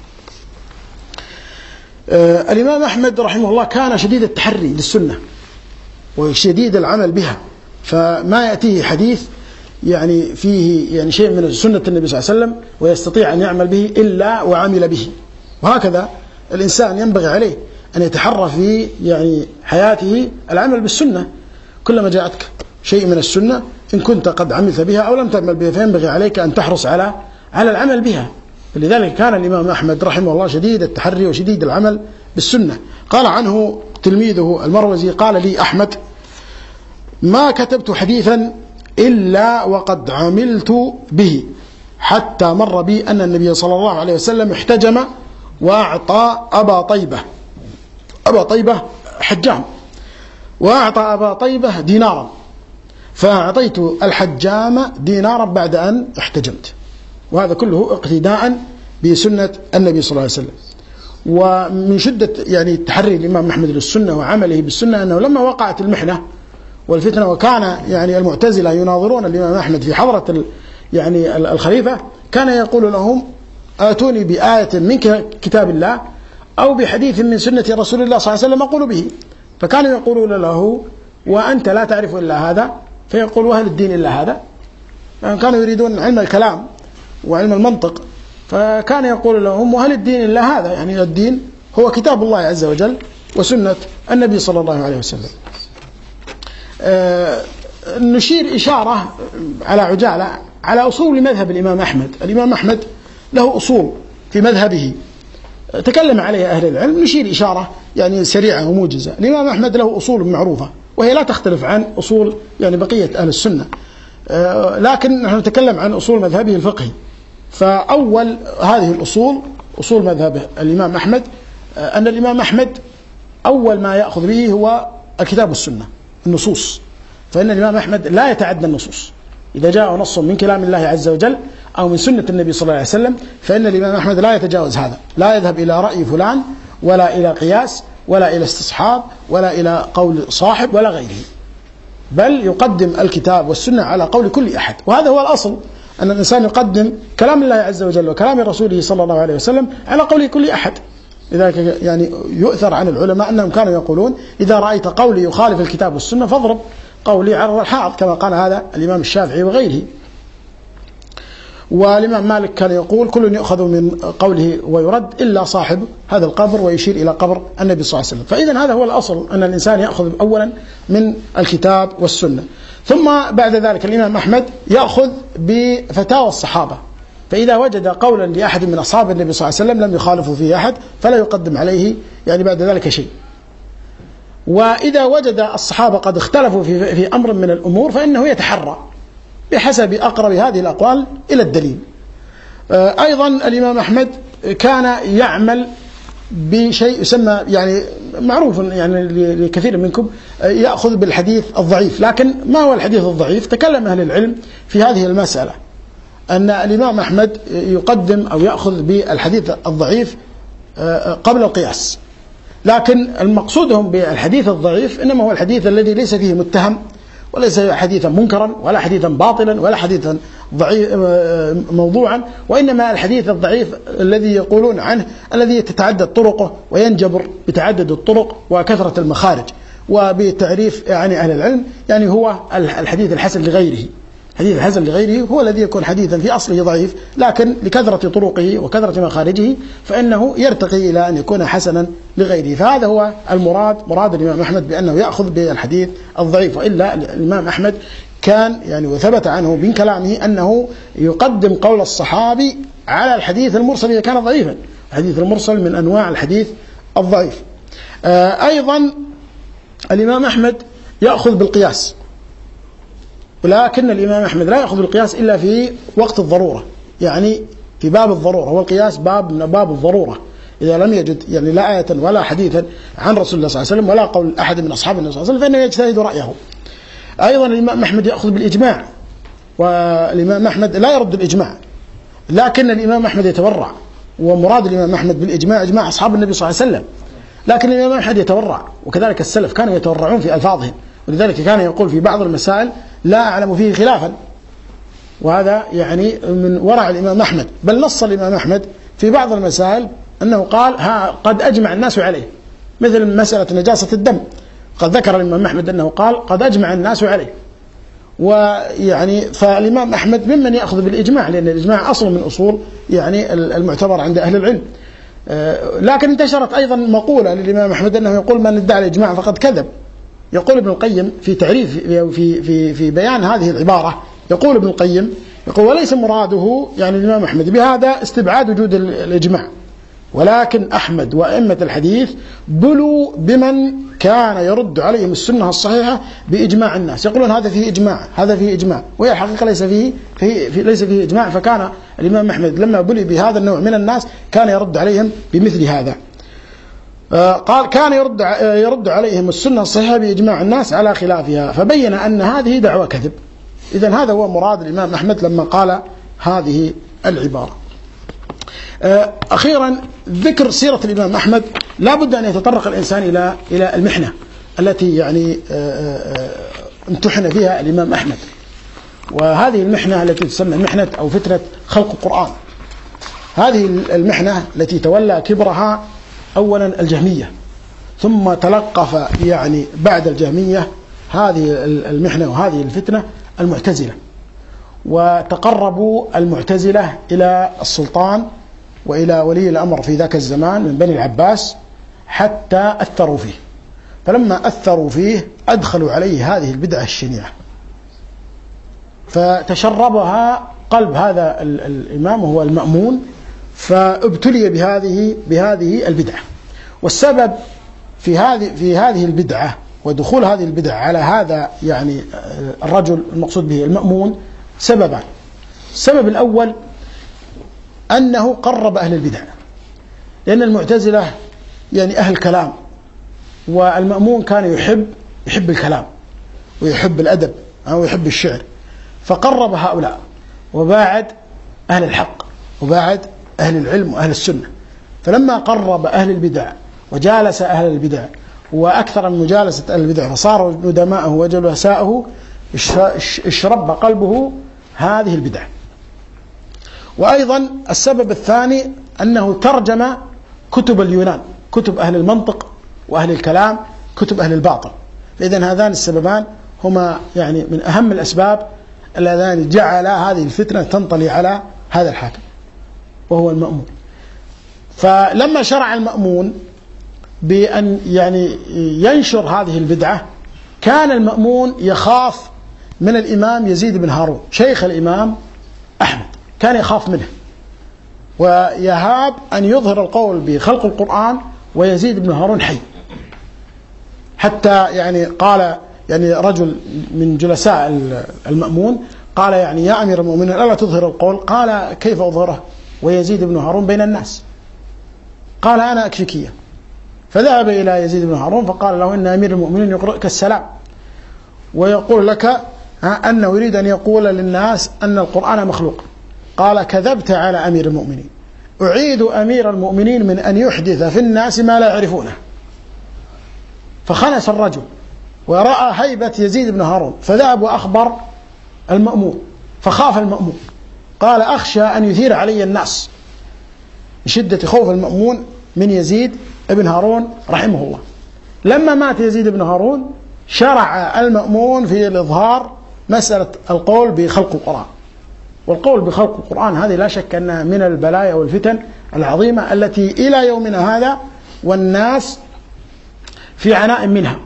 الإمام أحمد رحمه الله كان شديد التحري للسنة وشديد العمل بها، فما يأتيه حديث يعني فيه يعني شيء من سنة النبي صلى الله عليه وسلم ويستطيع أن يعمل به إلا وعمل به. وهكذا الإنسان ينبغي عليه أن يتحرى في يعني حياته العمل بالسنة، كلما جاءتك شيء من السنة إن كنت قد عملت بها أو لم تعمل بها فينبغي عليك أن تحرص على العمل بها. لذلك كان الإمام أحمد رحمه الله شديد التحري وشديد العمل بالسنة. قال عنه تلميذه المروزي: قال لي أحمد: ما كتبت حديثا إلا وقد عملت به، حتى مر بي أن النبي صلى الله عليه وسلم احتجم وأعطى أبا طيبة حجام، وأعطى أبا طيبة دينارا، فأعطيت الحجام دينارا بعد أن احتجمت. وهذا كله اقتداء بسنة النبي صلى الله عليه وسلم. ومن شدة يعني تحري الإمام أحمد للسنة وعمله بالسنة أنه لما وقعت المحنة والفتنة وكان يعني المعتزلة يناظرون الإمام أحمد في حضرة يعني الخليفة، كان يقول لهم: آتوني بآية من كتاب الله أو بحديث من سنة رسول الله صلى الله عليه وسلم أقول به. فكانوا يقولون له: وأنت لا تعرف إلا هذا؟ فيقول: وهل الدين إلا هذا؟ يعني كانوا يريدون علم الكلام وعلم المنطق، فكان يقول لهم: وهل الدين إلا هذا؟ يعني الدين هو كتاب الله عز وجل وسنة النبي صلى الله عليه وسلم. نشير إشارة على عجالة على أصول مذهب الإمام أحمد. الإمام أحمد له أصول في مذهبه تكلم عليها أهل العلم، نشير إشارة يعني سريعة وموجزة. الإمام أحمد له أصول معروفة وهي لا تختلف عن أصول يعني بقية أهل السنة، لكن نحن نتكلم عن أصول مذهبه الفقهي. فأول هذه الأصول أصول مذهب الإمام أحمد أن الإمام أحمد أول ما يأخذ به هو الكتاب والسنة، النصوص. فإن الإمام أحمد لا يتعدى النصوص، إذا جاء نص من كلام الله عز وجل أو من سنة النبي صلى الله عليه وسلم فإن الإمام أحمد لا يتجاوز هذا، لا يذهب إلى رأي فلان ولا إلى قياس ولا إلى استصحاب ولا إلى قول صاحب ولا غيره، بل يقدم الكتاب والسنة على قول كل أحد. وهذا هو الأصل، أن الإنسان يقدم كلام الله عز وجل وكلام رسوله صلى الله عليه وسلم على قول كل أحد. لذلك يعني يؤثر عن العلماء أنهم كانوا يقولون: إذا رأيت قولي يخالف الكتاب والسنة فاضرب قولي عرض الحائط، كما قال هذا الإمام الشافعي وغيره. والإمام مالك كان يقول: كل يؤخذ من قوله ويرد إلا صاحب هذا القبر، ويشير إلى قبر النبي صلى الله عليه وسلم. فإذا هذا هو الأصل، أن الإنسان يأخذ أولا من الكتاب والسنة، ثم بعد ذلك الإمام أحمد يأخذ بفتاوى الصحابة، فإذا وجد قولا لأحد من أصحاب النبي صلى الله عليه وسلم لم يخالفه فيه أحد فلا يقدم عليه يعني بعد ذلك شيء. وإذا وجد الصحابة قد اختلفوا في أمر من الأمور فإنه يتحرى بحسب أقرب هذه الأقوال إلى الدليل. أيضا الإمام أحمد كان يعمل بشيء يسمى يعني معروف يعني لكثير منكم يأخذ بالحديث الضعيف. لكن ما هو الحديث الضعيف؟ تكلم أهل العلم في هذه المسألة، أن الإمام أحمد يقدم أو يأخذ بالحديث الضعيف قبل القياس. لكن المقصودهم بالحديث الضعيف إنما هو الحديث الذي ليس فيه متهم، وليس حديثا منكرا ولا حديثا باطلا ولا حديثا ضعيف موضوعا، وإنما الحديث الضعيف الذي يقولون عنه الذي تتعدد طرقه وينجبر بتعدد الطرق وكثرة المخارج. وبتعريف يعني أهل العلم يعني هو الحديث الحسن لغيره. الحديث الحسن لغيره هو الذي يكون حديثا في أصله ضعيف، لكن لكثرة طرقه وكثرة مخارجه فإنه يرتقي إلى أن يكون حسنا لغيره. فهذا هو مراد الإمام أحمد بأنه يأخذ بالحديث الضعيف. وإلا الإمام أحمد كان يعني وثبت عنه من كلامه أنه يقدم قول الصحابي على الحديث المرسل إذا كان ضعيفا. الحديث المرسل من أنواع الحديث الضعيف. أيضا الإمام أحمد يأخذ بالقياس، ولكن الإمام أحمد لا يأخذ بالقياس إلا في وقت الضرورة، يعني في باب الضرورة. والقياس باب من باب الضرورة، إذا لم يجد يعني لا آية ولا حديثا عن رسول الله صلى الله عليه وسلم ولا قول أحد من أصحاب النبي صلى الله عليه وسلم فإنه يجتهد رأيه. أيضا الإمام أحمد يأخذ بالإجماع، والإمام أحمد لا يرد الإجماع، لكن الإمام أحمد يتورع. ومراد الإمام أحمد بالإجماع إجماع أصحاب النبي صلى الله عليه وسلم، لكن الإمام أحمد يتورع، وكذلك السلف كانوا يتورعون في ألفاظهم، ولذلك كان يقول في بعض المسائل لا أعلم فيه خلافا، وهذا يعني من ورع الإمام أحمد. بل نص الإمام أحمد في بعض المسائل أنه قال قد أجمع الناس عليه، مثل مسألة نجاسة الدم، قد ذكر الإمام أحمد أنه قال قد أجمع الناس عليه. ويعني فالإمام أحمد ممن يأخذ بالإجماع، لأن الإجماع أصل من أصول يعني المعتبر عند أهل العلم. لكن انتشرت أيضا مقولة للإمام أحمد أنه يقول من ادعى الإجماع فقد كذب. يقول ابن القيم في تعريف في بيان هذه العبارة، يقول ابن القيم يقول وليس مراده يعني الإمام أحمد بهذا استبعاد وجود الإجماع، ولكن أحمد وأئمة الحديث بلوا بمن كان يرد عليهم السنة الصحيحة بإجماع الناس، يقولون هذا فيه إجماع، هذا فيه إجماع، وهي الحقيقة ليس فيه إجماع. فكان الإمام أحمد لما بلي بهذا النوع من الناس كان يرد عليهم بمثل هذا. قال كان يرد عليهم السنة الصحيحة بإجماع الناس على خلافها، فبين أن هذه دعوة كذب. إذن هذا هو مراد الإمام أحمد لما قال هذه العبارة. أخيرا ذكر سيرة الإمام أحمد، لا بد أن يتطرق الإنسان إلى المحنة التي يعني امتحن فيها الإمام أحمد، وهذه المحنة التي تسمى محنة أو فتنة خلق القرآن. هذه المحنة التي تولى كبرها أولا الجهمية، ثم تلقف يعني بعد الجهمية هذه المحنة وهذه الفتنة المعتزلة، وتقربوا المعتزلة إلى السلطان وإلى ولي الأمر في ذاك الزمان من بني العباس حتى أثروا فيه. فلما أثروا فيه أدخلوا عليه هذه البدعة الشنيعة، فتشربها قلب هذا الإمام وهو المأمون، فابتلي بهذه البدعة. والسبب في هذه البدعة ودخول هذه البدعة على هذا يعني الرجل المقصود به المأمون سببان. السبب الأول أنه قرب أهل البدع، لأن المعتزلة يعني أهل كلام، والمأمون كان يحب الكلام ويحب الأدب أو يحب الشعر، فقرب هؤلاء وباعد أهل الحق وباعد أهل العلم وأهل السنة. فلما قرب أهل البدع وجالس أهل البدع وأكثر من مجالسة أهل البدع فصاروا ندماءه وجلساءه اشرب قلبه هذه البدع. وأيضا السبب الثاني أنه ترجم كتب اليونان، كتب أهل المنطق وأهل الكلام، كتب أهل الباطل. فإذن هذان السببان هما يعني من أهم الأسباب اللذان جعل هذه الفتنة تنطلي على هذا الحاكم وهو المأمون. فلما شرع المأمون بأن يعني ينشر هذه البدعة، كان المأمون يخاف من الإمام يزيد بن هارون شيخ الإمام أحمد، كان يخاف منه ويهاب أن يظهر القول بخلق القرآن ويزيد بن هارون حي. حتى يعني قال يعني رجل من جلساء المأمون قال يعني يا أمير المؤمنين ألا تظهر القول؟ قال كيف أظهره ويزيد بن هارون بين الناس؟ قال أنا أكفيك إياه. فذهب إلى يزيد بن هارون فقال له إن أمير المؤمنين يقرئك السلام ويقول لك أنه يريد أن يقول للناس أن القرآن مخلوق. قال كذبت على أمير المؤمنين، أعيد أمير المؤمنين من أن يحدث في الناس ما لا يعرفونه. فخنس الرجل ورأى هيبة يزيد بن هارون فذهب وأخبر المأمون، فخاف المأمون، قال أخشى أن يثير علي الناس، بشدة خوف المأمون من يزيد بن هارون رحمه الله. لما مات يزيد بن هارون شرع المأمون في الإظهار مسألة القول بخلق القرآن. والقول بخلق القرآن هذه لا شك أنها من البلايا والفتن العظيمة التي إلى يومنا هذا والناس في عناء منها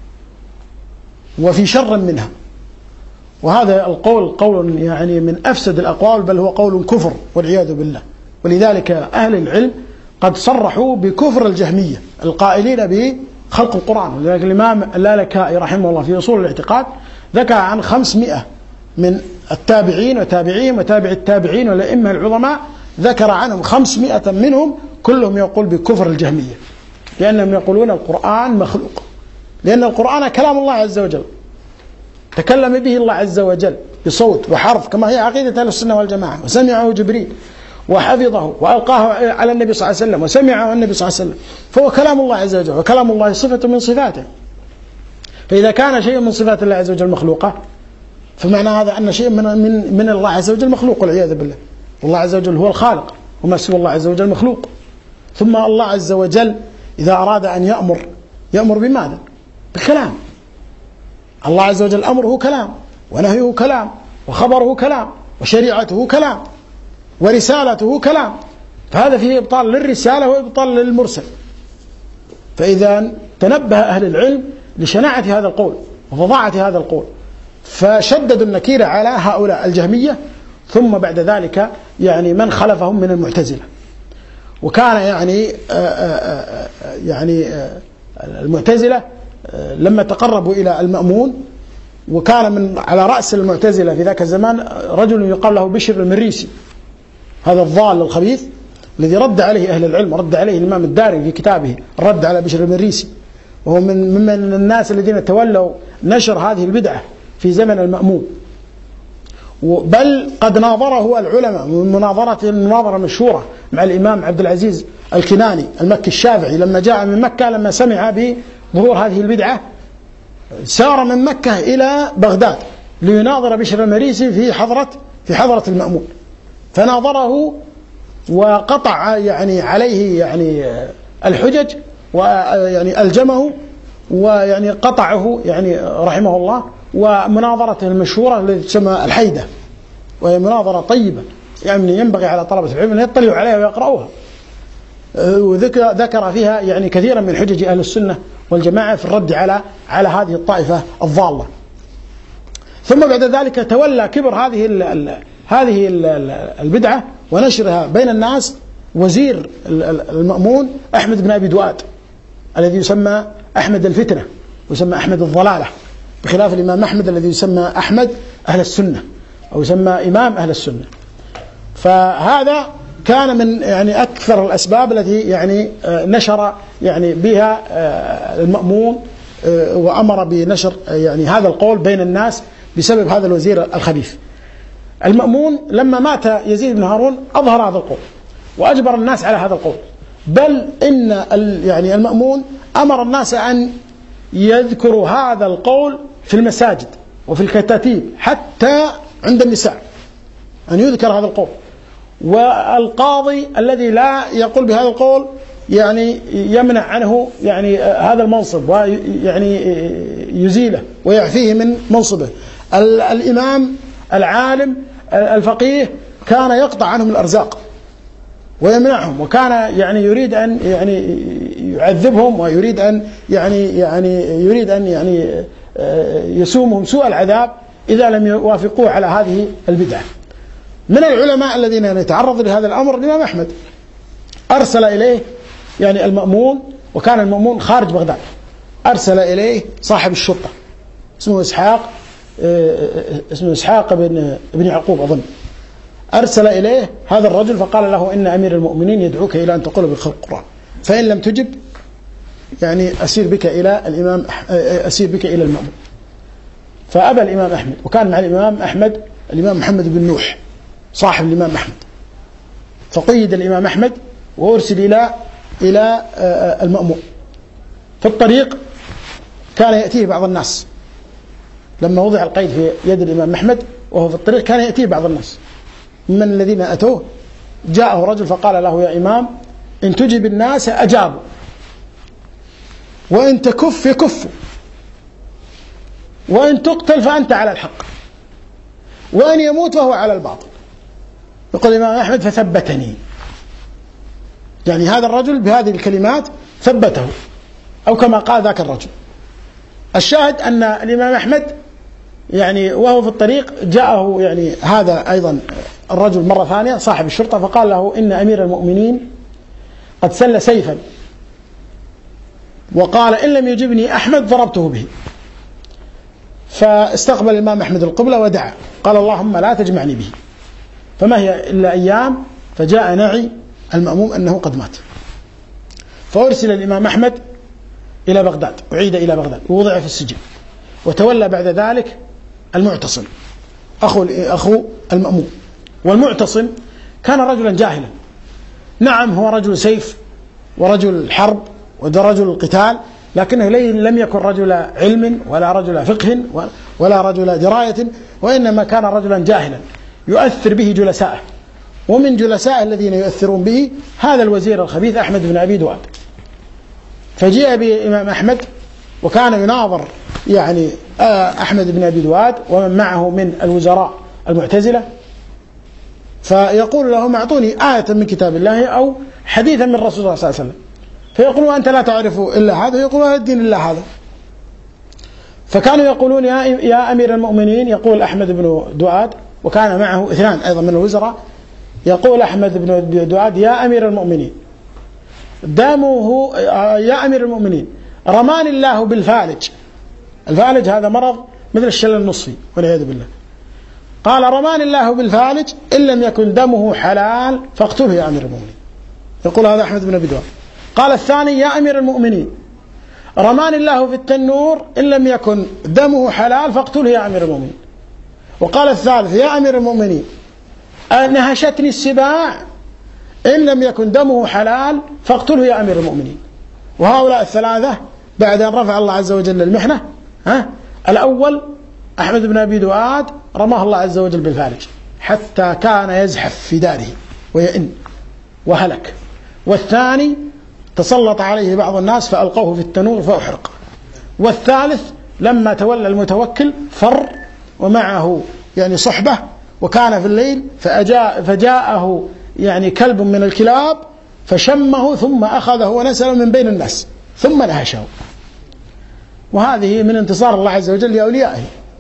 وفي شر منها. وهذا القول قول يعني من أفسد الأقوال، بل هو قول كفر والعياذ بالله. ولذلك أهل العلم قد صرحوا بكفر الجهمية القائلين بخلق القرآن. ولذلك الإمام اللالكائي رحمه الله في أصول الاعتقاد ذكر عن 500 من التابعين وتابعين وتابع التابعين والأئمة العظماء، ذكر عنهم 500 منهم كلهم يقول بكفر الجهمية، لأنهم يقولون القرآن مخلوق، لأن القرآن كلام الله عز وجل تكلم به الله عز وجل بصوت وحرف كما هي عقيدة أهل السنة والجماعة، وسمعه جبريل وحفظه وألقاه على النبي صلى الله عليه وسلم وسمعه النبي صلى الله عليه وسلم، فهو كلام الله عز وجل، وكلام الله صفة من صفاته. فإذا كان شيء من صفات الله عز وجل مخلوقة فمعنى هذا أن شيء من الله عز وجل مخلوق والعياذ بالله. والله عز وجل هو الخالق وما سوى الله عز وجل مخلوق. ثم الله عز وجل إذا أراد أن يأمر بماذا؟ بالكلام. الله عز وجل أمره كلام ونهيه كلام وخبره كلام وشريعته كلام ورسالته كلام، فهذا فيه إبطال للرسالة وإبطال للمرسل. فإذا تنبه أهل العلم لشناعة هذا القول وفظاعة هذا القول فشددوا النكير على هؤلاء الجهمية، ثم بعد ذلك يعني من خلفهم من المعتزلة. وكان يعني المعتزلة لما تقربوا إلى المأمون، وكان من على رأس المعتزلة في ذاك الزمان رجل يقال له بشر المريسي، هذا الضال الخبيث الذي رد عليه أهل العلم، رد عليه الإمام الدارمي في كتابه الرد على بشر المريسي، وهو من الناس الذين تولوا نشر هذه البدعة في زمن المأمون. بل قد ناظره العلماء مناظرة مشهورة مع الإمام عبد العزيز الكناني المكي الشافعي لما جاء من مكة، لما سمع بظهور هذه البدعة سار من مكة إلى بغداد ليناظر بشر المريسي في حضرة المأمون، فناظره وقطع يعني عليه يعني الحجج ويعني ألجمه ويعني قطعه يعني رحمه الله. ومناظرته المشهورة التي تسمى الحيدة، وهي مناظرة طيبة يعني ينبغي على طلبة العلم أن يطلعوا عليها ويقرأوها، وذكر فيها يعني كثيرا من حجج أهل السنة والجماعة في الرد على هذه الطائفة الضالة. ثم بعد ذلك تولى كبر هذه البدعة ونشرها بين الناس وزير المأمون أحمد بن أبي دؤاد الذي يسمى أحمد الفتنة ويسمى أحمد الضلالة، بخلاف الإمام أحمد الذي يسمى أحمد أهل السنة أو يسمى إمام أهل السنة. فهذا كان من يعني أكثر الأسباب التي يعني نشر يعني بها المأمون وأمر بنشر يعني هذا القول بين الناس بسبب هذا الوزير الخبيث. المأمون لما مات يزيد بن هارون أظهر هذا القول وأجبر الناس على هذا القول، بل إن يعني المأمون أمر الناس أن يذكروا هذا القول في المساجد وفي الكتاتيب حتى عند النساء أن يذكر هذا القول. والقاضي الذي لا يقول بهذا القول يعني يمنع عنه يعني هذا المنصب ويعني يزيله ويعفيه من منصبه. الإمام العالم الفقيه كان يقطع عنهم الأرزاق ويمنعهم، وكان يعني يريد أن يعني يعذبهم ويريد أن يريد أن يسومهم سوء العذاب إذا لم يوافقوه على هذه البدعة. من العلماء الذين يتعرض لهذا الأمر الإمام أحمد، أرسل إليه يعني المأمون، وكان المأمون خارج بغداد، أرسل إليه صاحب الشرطة اسمه إسحاق بن يعقوب أظن، أرسل إليه هذا الرجل فقال له إن أمير المؤمنين يدعوك إلى أن تقول بخلق القرآن. فإن لم تجب يعني أسير بك إلى المأموم. فأبى الإمام أحمد، وكان مع الإمام أحمد الإمام محمد بن نوح صاحب الإمام أحمد، فقيد الإمام أحمد وأرسل إلى المأموم. في الطريق كان يأتيه بعض الناس، لما وضع القيد في يد الإمام أحمد وهو في الطريق كان يأتيه بعض الناس من الذين أتوه. جاءه رجل فقال له: يا إمام، إن تجب الناس أجابوا، وإن تكف يكفوا، وإن تقتل فأنت على الحق، وإن يموت وهو على الباطل. يقول الإمام أحمد: فثبتني، يعني هذا الرجل بهذه الكلمات ثبته، أو كما قال ذاك الرجل. الشاهد أن الإمام أحمد يعني وهو في الطريق جاءه يعني هذا أيضا الرجل مرة ثانية صاحب الشرطة، فقال له: إن أمير المؤمنين قد سل سيفا، وقال إن لم يجبني أحمد ضربته به. فاستقبل الإمام أحمد القبلة ودعا، قال: اللهم لا تجمعني به. فما هي إلا أيام فجاء نعي المأموم أنه قد مات، فأرسل الإمام أحمد إلى بغداد، أعيد إلى بغداد ووضع في السجن. وتولى بعد ذلك المعتصم أخو المأموم. والمعتصم كان رجلا جاهلا، نعم هو رجل سيف ورجل حرب ورجل قتال، لكنه لم يكن رجل علم ولا رجل فقه ولا رجل دراية، وإنما كان رجلا جاهلا يؤثر به جلسائه. ومن جلسائه الذين يؤثرون به هذا الوزير الخبيث أحمد بن أبي دواد. فجاء بإمام أحمد، وكان يناظر يعني أحمد بن أبي دواد ومن معه من الوزراء المعتزلة، فيقول لهم: أعطوني آية من كتاب الله أو حديثا من رسول الله صلى الله عليه وسلم. فيقولون: أنت لا تعرف إلا هذا. يقولون: الدين إلا هذا. فكانوا يقولون: يا أمير المؤمنين، يقول أحمد بن دواد، وكان معه اثنان أيضا من الوزراء، يقول أحمد بن دواد: يا أمير المؤمنين، دمه يا أمير المؤمنين رماني الله بالفالج. الفالج هذا مرض مثل الشلل النصفي والعياذ بالله. قال: رماني الله بالفالج، إن لم يكن دمه حلال فاقتله يا أمير المؤمنين. يقول هذا أحمد بن أبي دواد. قال الثاني: يا أمير المؤمنين، رماني الله في التنور، إن لم يكن دمه حلال فاقتله يا أمير المؤمنين. وقال الثالث: يا أمير المؤمنين، نهشتني السباع، إن لم يكن دمه حلال فاقتله يا أمير المؤمنين. وهؤلاء الثلاثة بعد أن رفع الله عز وجل المحنة، الأول أحمد بن أبي دواد رماه الله عز وجل بالفارج حتى كان يزحف في داره ويئن وهلك. والثاني تسلط عليه بعض الناس فألقوه في التنور فأحرق. والثالث لما تولى المتوكل فر ومعه يعني صحبة، وكان في الليل فجاءه يعني كلب من الكلاب فشمه ثم أخذه ونسله من بين الناس ثم نهشه. وهذه من انتصار الله عز وجل لأوليائه.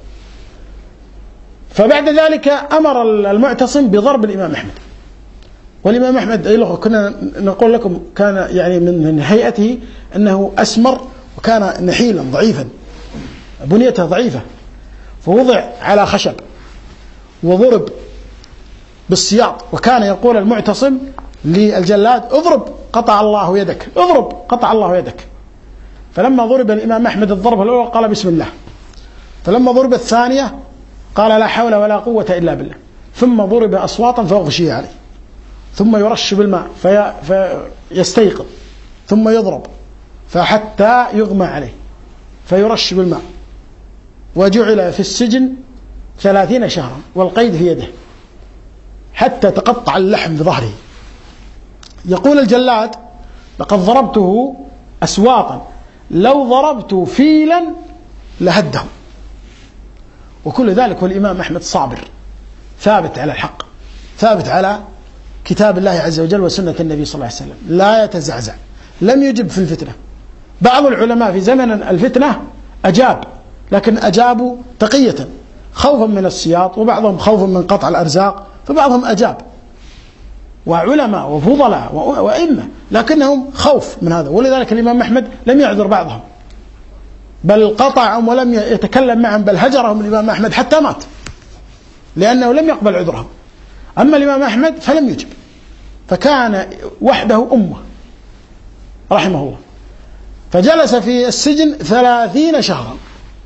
فبعد ذلك أمر المعتصم بضرب الإمام أحمد. والإمام أحمد كنا نقول لكم كان يعني من هيئته أنه أسمر، وكان نحيلا ضعيفا، بنيته ضعيفة، فوضع على خشب وضرب بالسياط. وكان يقول المعتصم للجلاد: اضرب قطع الله يدك، اضرب قطع الله يدك. فلما ضرب الإمام أحمد الضربة الأولى قال: بسم الله. فلما ضرب الثانية قال: لا حول ولا قوة إلا بالله. ثم ضرب أصواتا فأغشي عليه، ثم يرش بالماء فيستيقظ، ثم يضرب فحتى يغمى عليه فيرش بالماء. وجعل في السجن 30 شهرا والقيد في يده حتى تقطع اللحم في ظهره. يقول الجلاد: لقد ضربته أسواقا، لو ضربت فيلا لهده. وكل ذلك والإمام أحمد صابر ثابت على الحق، ثابت على كتاب الله عز وجل وسنة النبي صلى الله عليه وسلم، لا يتزعزع، لم يجب في الفتنة. بعض العلماء في زمن الفتنة أجاب، لكن أجابوا تقية خوفا من السياط، وبعضهم خوفا من قطع الأرزاق، فبعضهم أجاب، وعلماء وفضلاء وإمة، لكنهم خوف من هذا. ولذلك الإمام أحمد لم يعذر بعضهم، بل قطعهم ولم يتكلم معهم، بل هجرهم الإمام أحمد حتى مات، لأنه لم يقبل عذرهم. أما الإمام أحمد فلم يجب، فكان وحده أمة، رحمه الله، فجلس في السجن 30 شهرا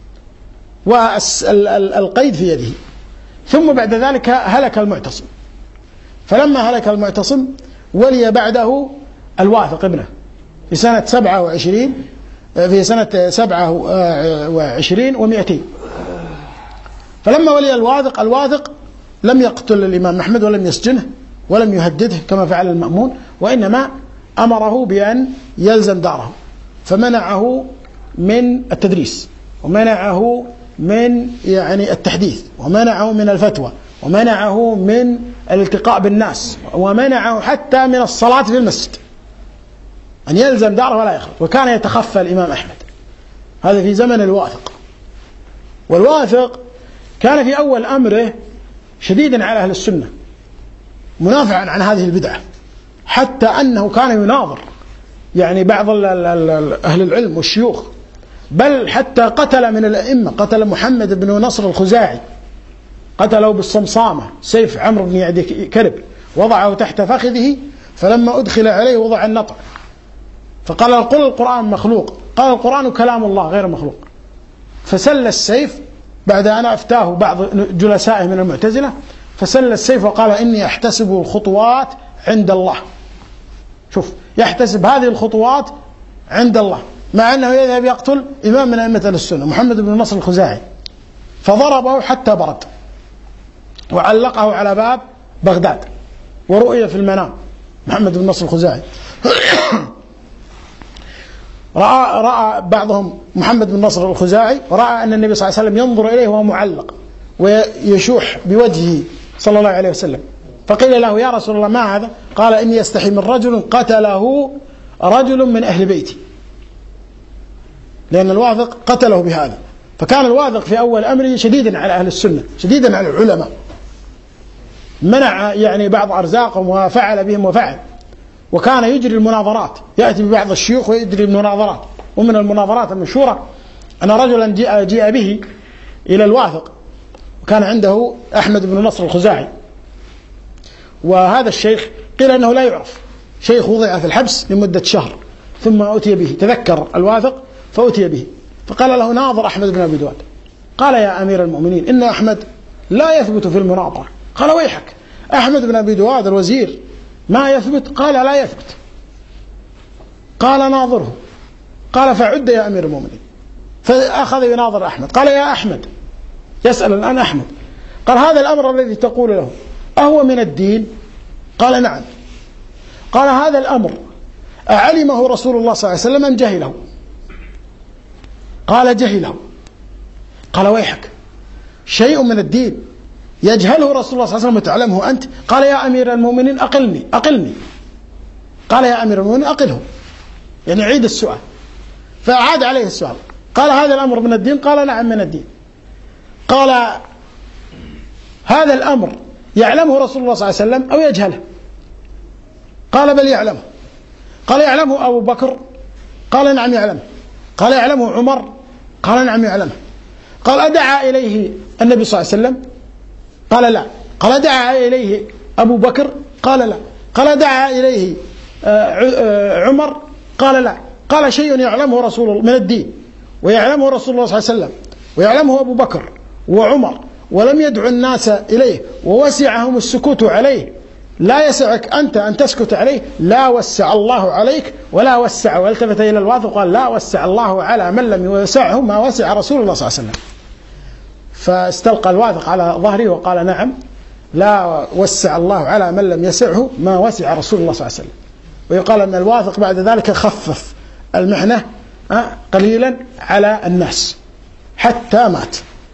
والقيد في يده. ثم بعد ذلك هلك المعتصم، فلما هلك المعتصم ولي بعده الواثق ابنه في سنة 27 في سنة 27 و200. فلما ولي الواثق لم يقتل الإمام أحمد ولم يسجنه ولم يهدده كما فعل المأمون، وإنما أمره بأن يلزم داره، فمنعه من التدريس، ومنعه من التحديث، ومنعه من الفتوى، ومنعه من الالتقاء بالناس، ومنعه حتى من الصلاة في المسجد، أن يلزم داره ولا يخرج. وكان يتخفى الإمام أحمد، هذا في زمن الواثق. والواثق كان في أول أمره شديدا على أهل السنة، منافعا عن هذه البدعة، حتى أنه كان يناظر بعض أهل العلم والشيوخ، بل حتى قتل من الأئمة، قتل محمد بن نصر الخزاعي، قتله بالصمصامة، سيف عمرو بن يعد كرب، وضعه تحت فخذه، فلما أدخل عليه وضع النطع، فقال قل القرآن مخلوق، قال القرآن كلام الله غير مخلوق، فسل السيف بعد أن أفتاه بعض جلسائه من المعتزلة، فسل السيف وقال إني أحتسب الخطوات عند الله. شوف، يحتسب هذه الخطوات عند الله، مع أنه يذهب يقتل إمام من أئمة السنة محمد بن نصر الخزاعي، فضربه حتى برد وعلقه على باب بغداد، ورؤية في المنام محمد بن نصر الخزاعي. رأى بعضهم محمد بن نصر الخزاعي، ورأى أن النبي صلى الله عليه وسلم ينظر إليه وهو معلق ويشوح بوجهه صلى الله عليه وسلم، فقيل له يا رسول الله ما هذا؟ قال إني أستحي من رجل قتله رجل من أهل بيتي، لأن الواثق قتله بهذا. فكان الواثق في أول أمره شديدا على أهل السنة، شديدا على العلماء، منع بعض أرزاقهم وفعل بهم وفعل، وكان يجري المناظرات، يأتي ببعض الشيوخ ويجري المناظرات. ومن المناظرات المشهورة أن رجلا جاء به إلى الواثق، وكان عنده أحمد بن نصر الخزاعي، وهذا الشيخ قيل أنه لا يعرف، شيخ وضع في الحبس لمدة شهر، ثم أتي به، تذكر الواثق فأتي به، فقال له ناظر أحمد بن أبي دواد. قال يا أمير المؤمنين إن أحمد لا يثبت في المناظرة. قال ويحك، أحمد بن أبي دواد الوزير ما يثبت؟ قال لا يثبت. قال ناظره. قال فعد يا أمير المؤمنين، فأخذ يناظر أحمد. قال يا أحمد، يسأل الآن أحمد، قال هذا الأمر الذي تقول له أهو من الدين؟ قال نعم. قال هذا الأمر أعلمه رسول الله صلى الله عليه وسلم أم جهله؟ قال جهله. قال ويحك، شيء من الدين يجهله رسول الله صلى الله عليه وسلم وتعلمه أنت؟ قال يا أمير المؤمنين أقلني. قال يا أمير المؤمنين أقله، عيد السؤال. فأعاد عليه السؤال، قال هذا الأمر من الدين؟ قال نعم من الدين. قال هذا الأمر يعلمه رسول الله صلى الله عليه وسلم أو يجهله؟ قال بل يعلمه. قال يعلمه أبو بكر؟ قال نعم يعلمه. قال يعلمه عمر؟ قال نعم يعلمه. قال أدعى إليه النبي صلى الله عليه وسلم؟ قال لا. قال دعا إليه أبو بكر؟ قال لا. قال دعا إليه عمر؟ قال لا. قال شيء يعلمه رسول من الدين، ويعلمه رسول الله صلى الله عليه وسلم، ويعلمه أبو بكر وعمر، ولم يدعو الناس إليه، ووسعهم السكوت عليه، لا يسعك أنت أن تسكت عليه؟ لا وسع الله عليك ولا وسع. والتفت إلى الواثق وقال لا وسع الله على من لم يوسعه ما وسع رسول الله صلى الله عليه وسلم. فاستلقى الواثق على ظهره وقال نعم، لا وسع الله على من لم يسعه ما وسع رسول الله صلى الله عليه وسلم. ويقال أن الواثق بعد ذلك خفف المحنة قليلا على الناس حتى مات.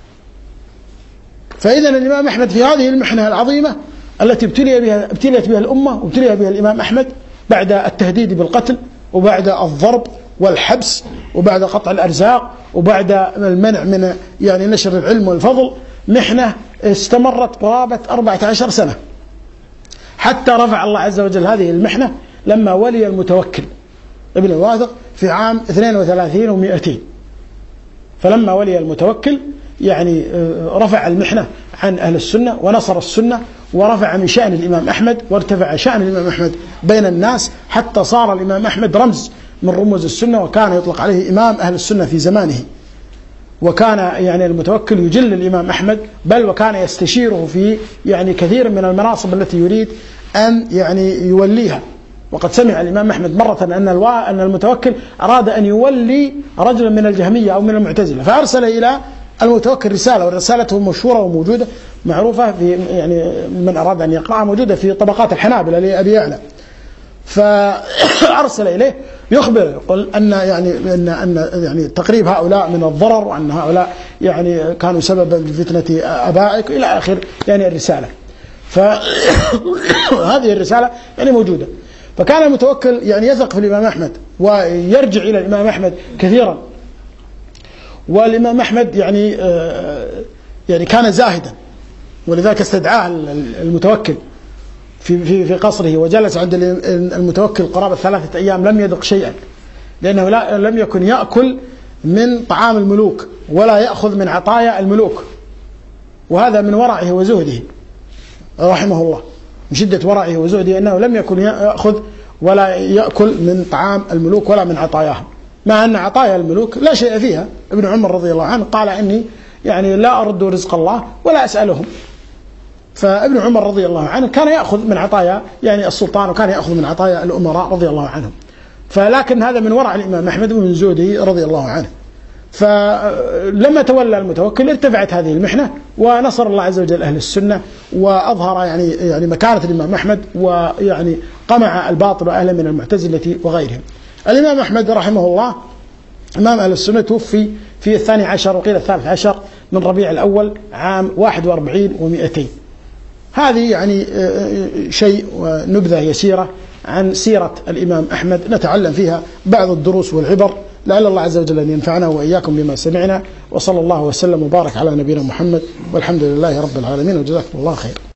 فإذا الإمام أحمد في هذه المحنة العظيمة التي ابتليت بها الأمة وابتلي بها الإمام أحمد بعد التهديد بالقتل، وبعد الضرب والحبس، وبعد قطع الأرزاق، وبعد المنع من نشر العلم والفضل، محنة استمرت قرابة 14 سنة، حتى رفع الله عز وجل هذه المحنة لما ولي المتوكل ابن الواثق في عام 32 و200. فلما ولي المتوكل رفع المحنة عن أهل السنة ونصر السنة، ورفع من شأن الإمام أحمد، وارتفع شأن الإمام أحمد بين الناس، حتى صار الإمام أحمد رمز من رموز السنة، وكان يطلق عليه إمام أهل السنة في زمانه، وكان يعني المتوكل يجل الإمام أحمد، بل وكان يستشيره في يعني كثير من المناصب التي يريد أن يعني يوليها. وقد سمع الإمام أحمد مرة أن المتوكل أراد أن يولي رجلا من الجهمية أو من المعتزلة، فأرسل إلى المتوكل رسالة، ورسالته مشهورة وموجودة معروفة في يعني من أراد أن يقرأها، موجودة في طبقات الحنابلة لأبي يعلى. فأرسل إليه يخبر يقول أن يعني تقريب هؤلاء من الضرر، وأن هؤلاء يعني كانوا سببا في فتنة أبائك إلى آخر يعني الرسالة. فهذه الرسالة يعني موجودة. فكان المتوكل يعني يثق في الإمام أحمد ويرجع إلى الإمام أحمد كثيرا. والإمام أحمد يعني كان زاهدا، ولذلك استدعاه المتوكل في قصره، وجلس عند المتوكل قرابة 3 أيام لم يذق شيئا، لأنه لم يكن يأكل من طعام الملوك ولا يأخذ من عطايا الملوك، وهذا من ورعه وزهده رحمه الله، من شدة ورعه وزهده أنه لم يكن يأخذ ولا يأكل من طعام الملوك ولا من عطاياهم، مع أن عطايا الملوك لا شيء فيها. ابن عمر رضي الله عنه قال إني يعني لا أرد رزق الله ولا أسألهم. فابن عمر رضي الله عنه كان يأخذ من عطايا يعني السلطان، وكان يأخذ من عطايا الأمراء رضي الله عنهم. فلكن هذا من ورع الإمام أحمد ومن زهده رضي الله عنه. فلما تولى المتوكل ارتفعت هذه المحنة، ونصر الله عز وجل أهل السنة، وأظهر يعني مكانة الإمام أحمد، ويعني قمع الباطل وأهله من المعتزلة وغيرهم. الإمام أحمد رحمه الله إمام أهل السنة توفي في 12 وقيل 13 من ربيع الأول عام 41 و200. هذه يعني شيء ونبذة يسيرة عن سيرة الإمام أحمد نتعلم فيها بعض الدروس والعبر، لعل الله عز وجل أن ينفعنا وإياكم بما سمعنا. وصلى الله وسلم وبارك على نبينا محمد، والحمد لله رب العالمين، وجزاكم الله خير.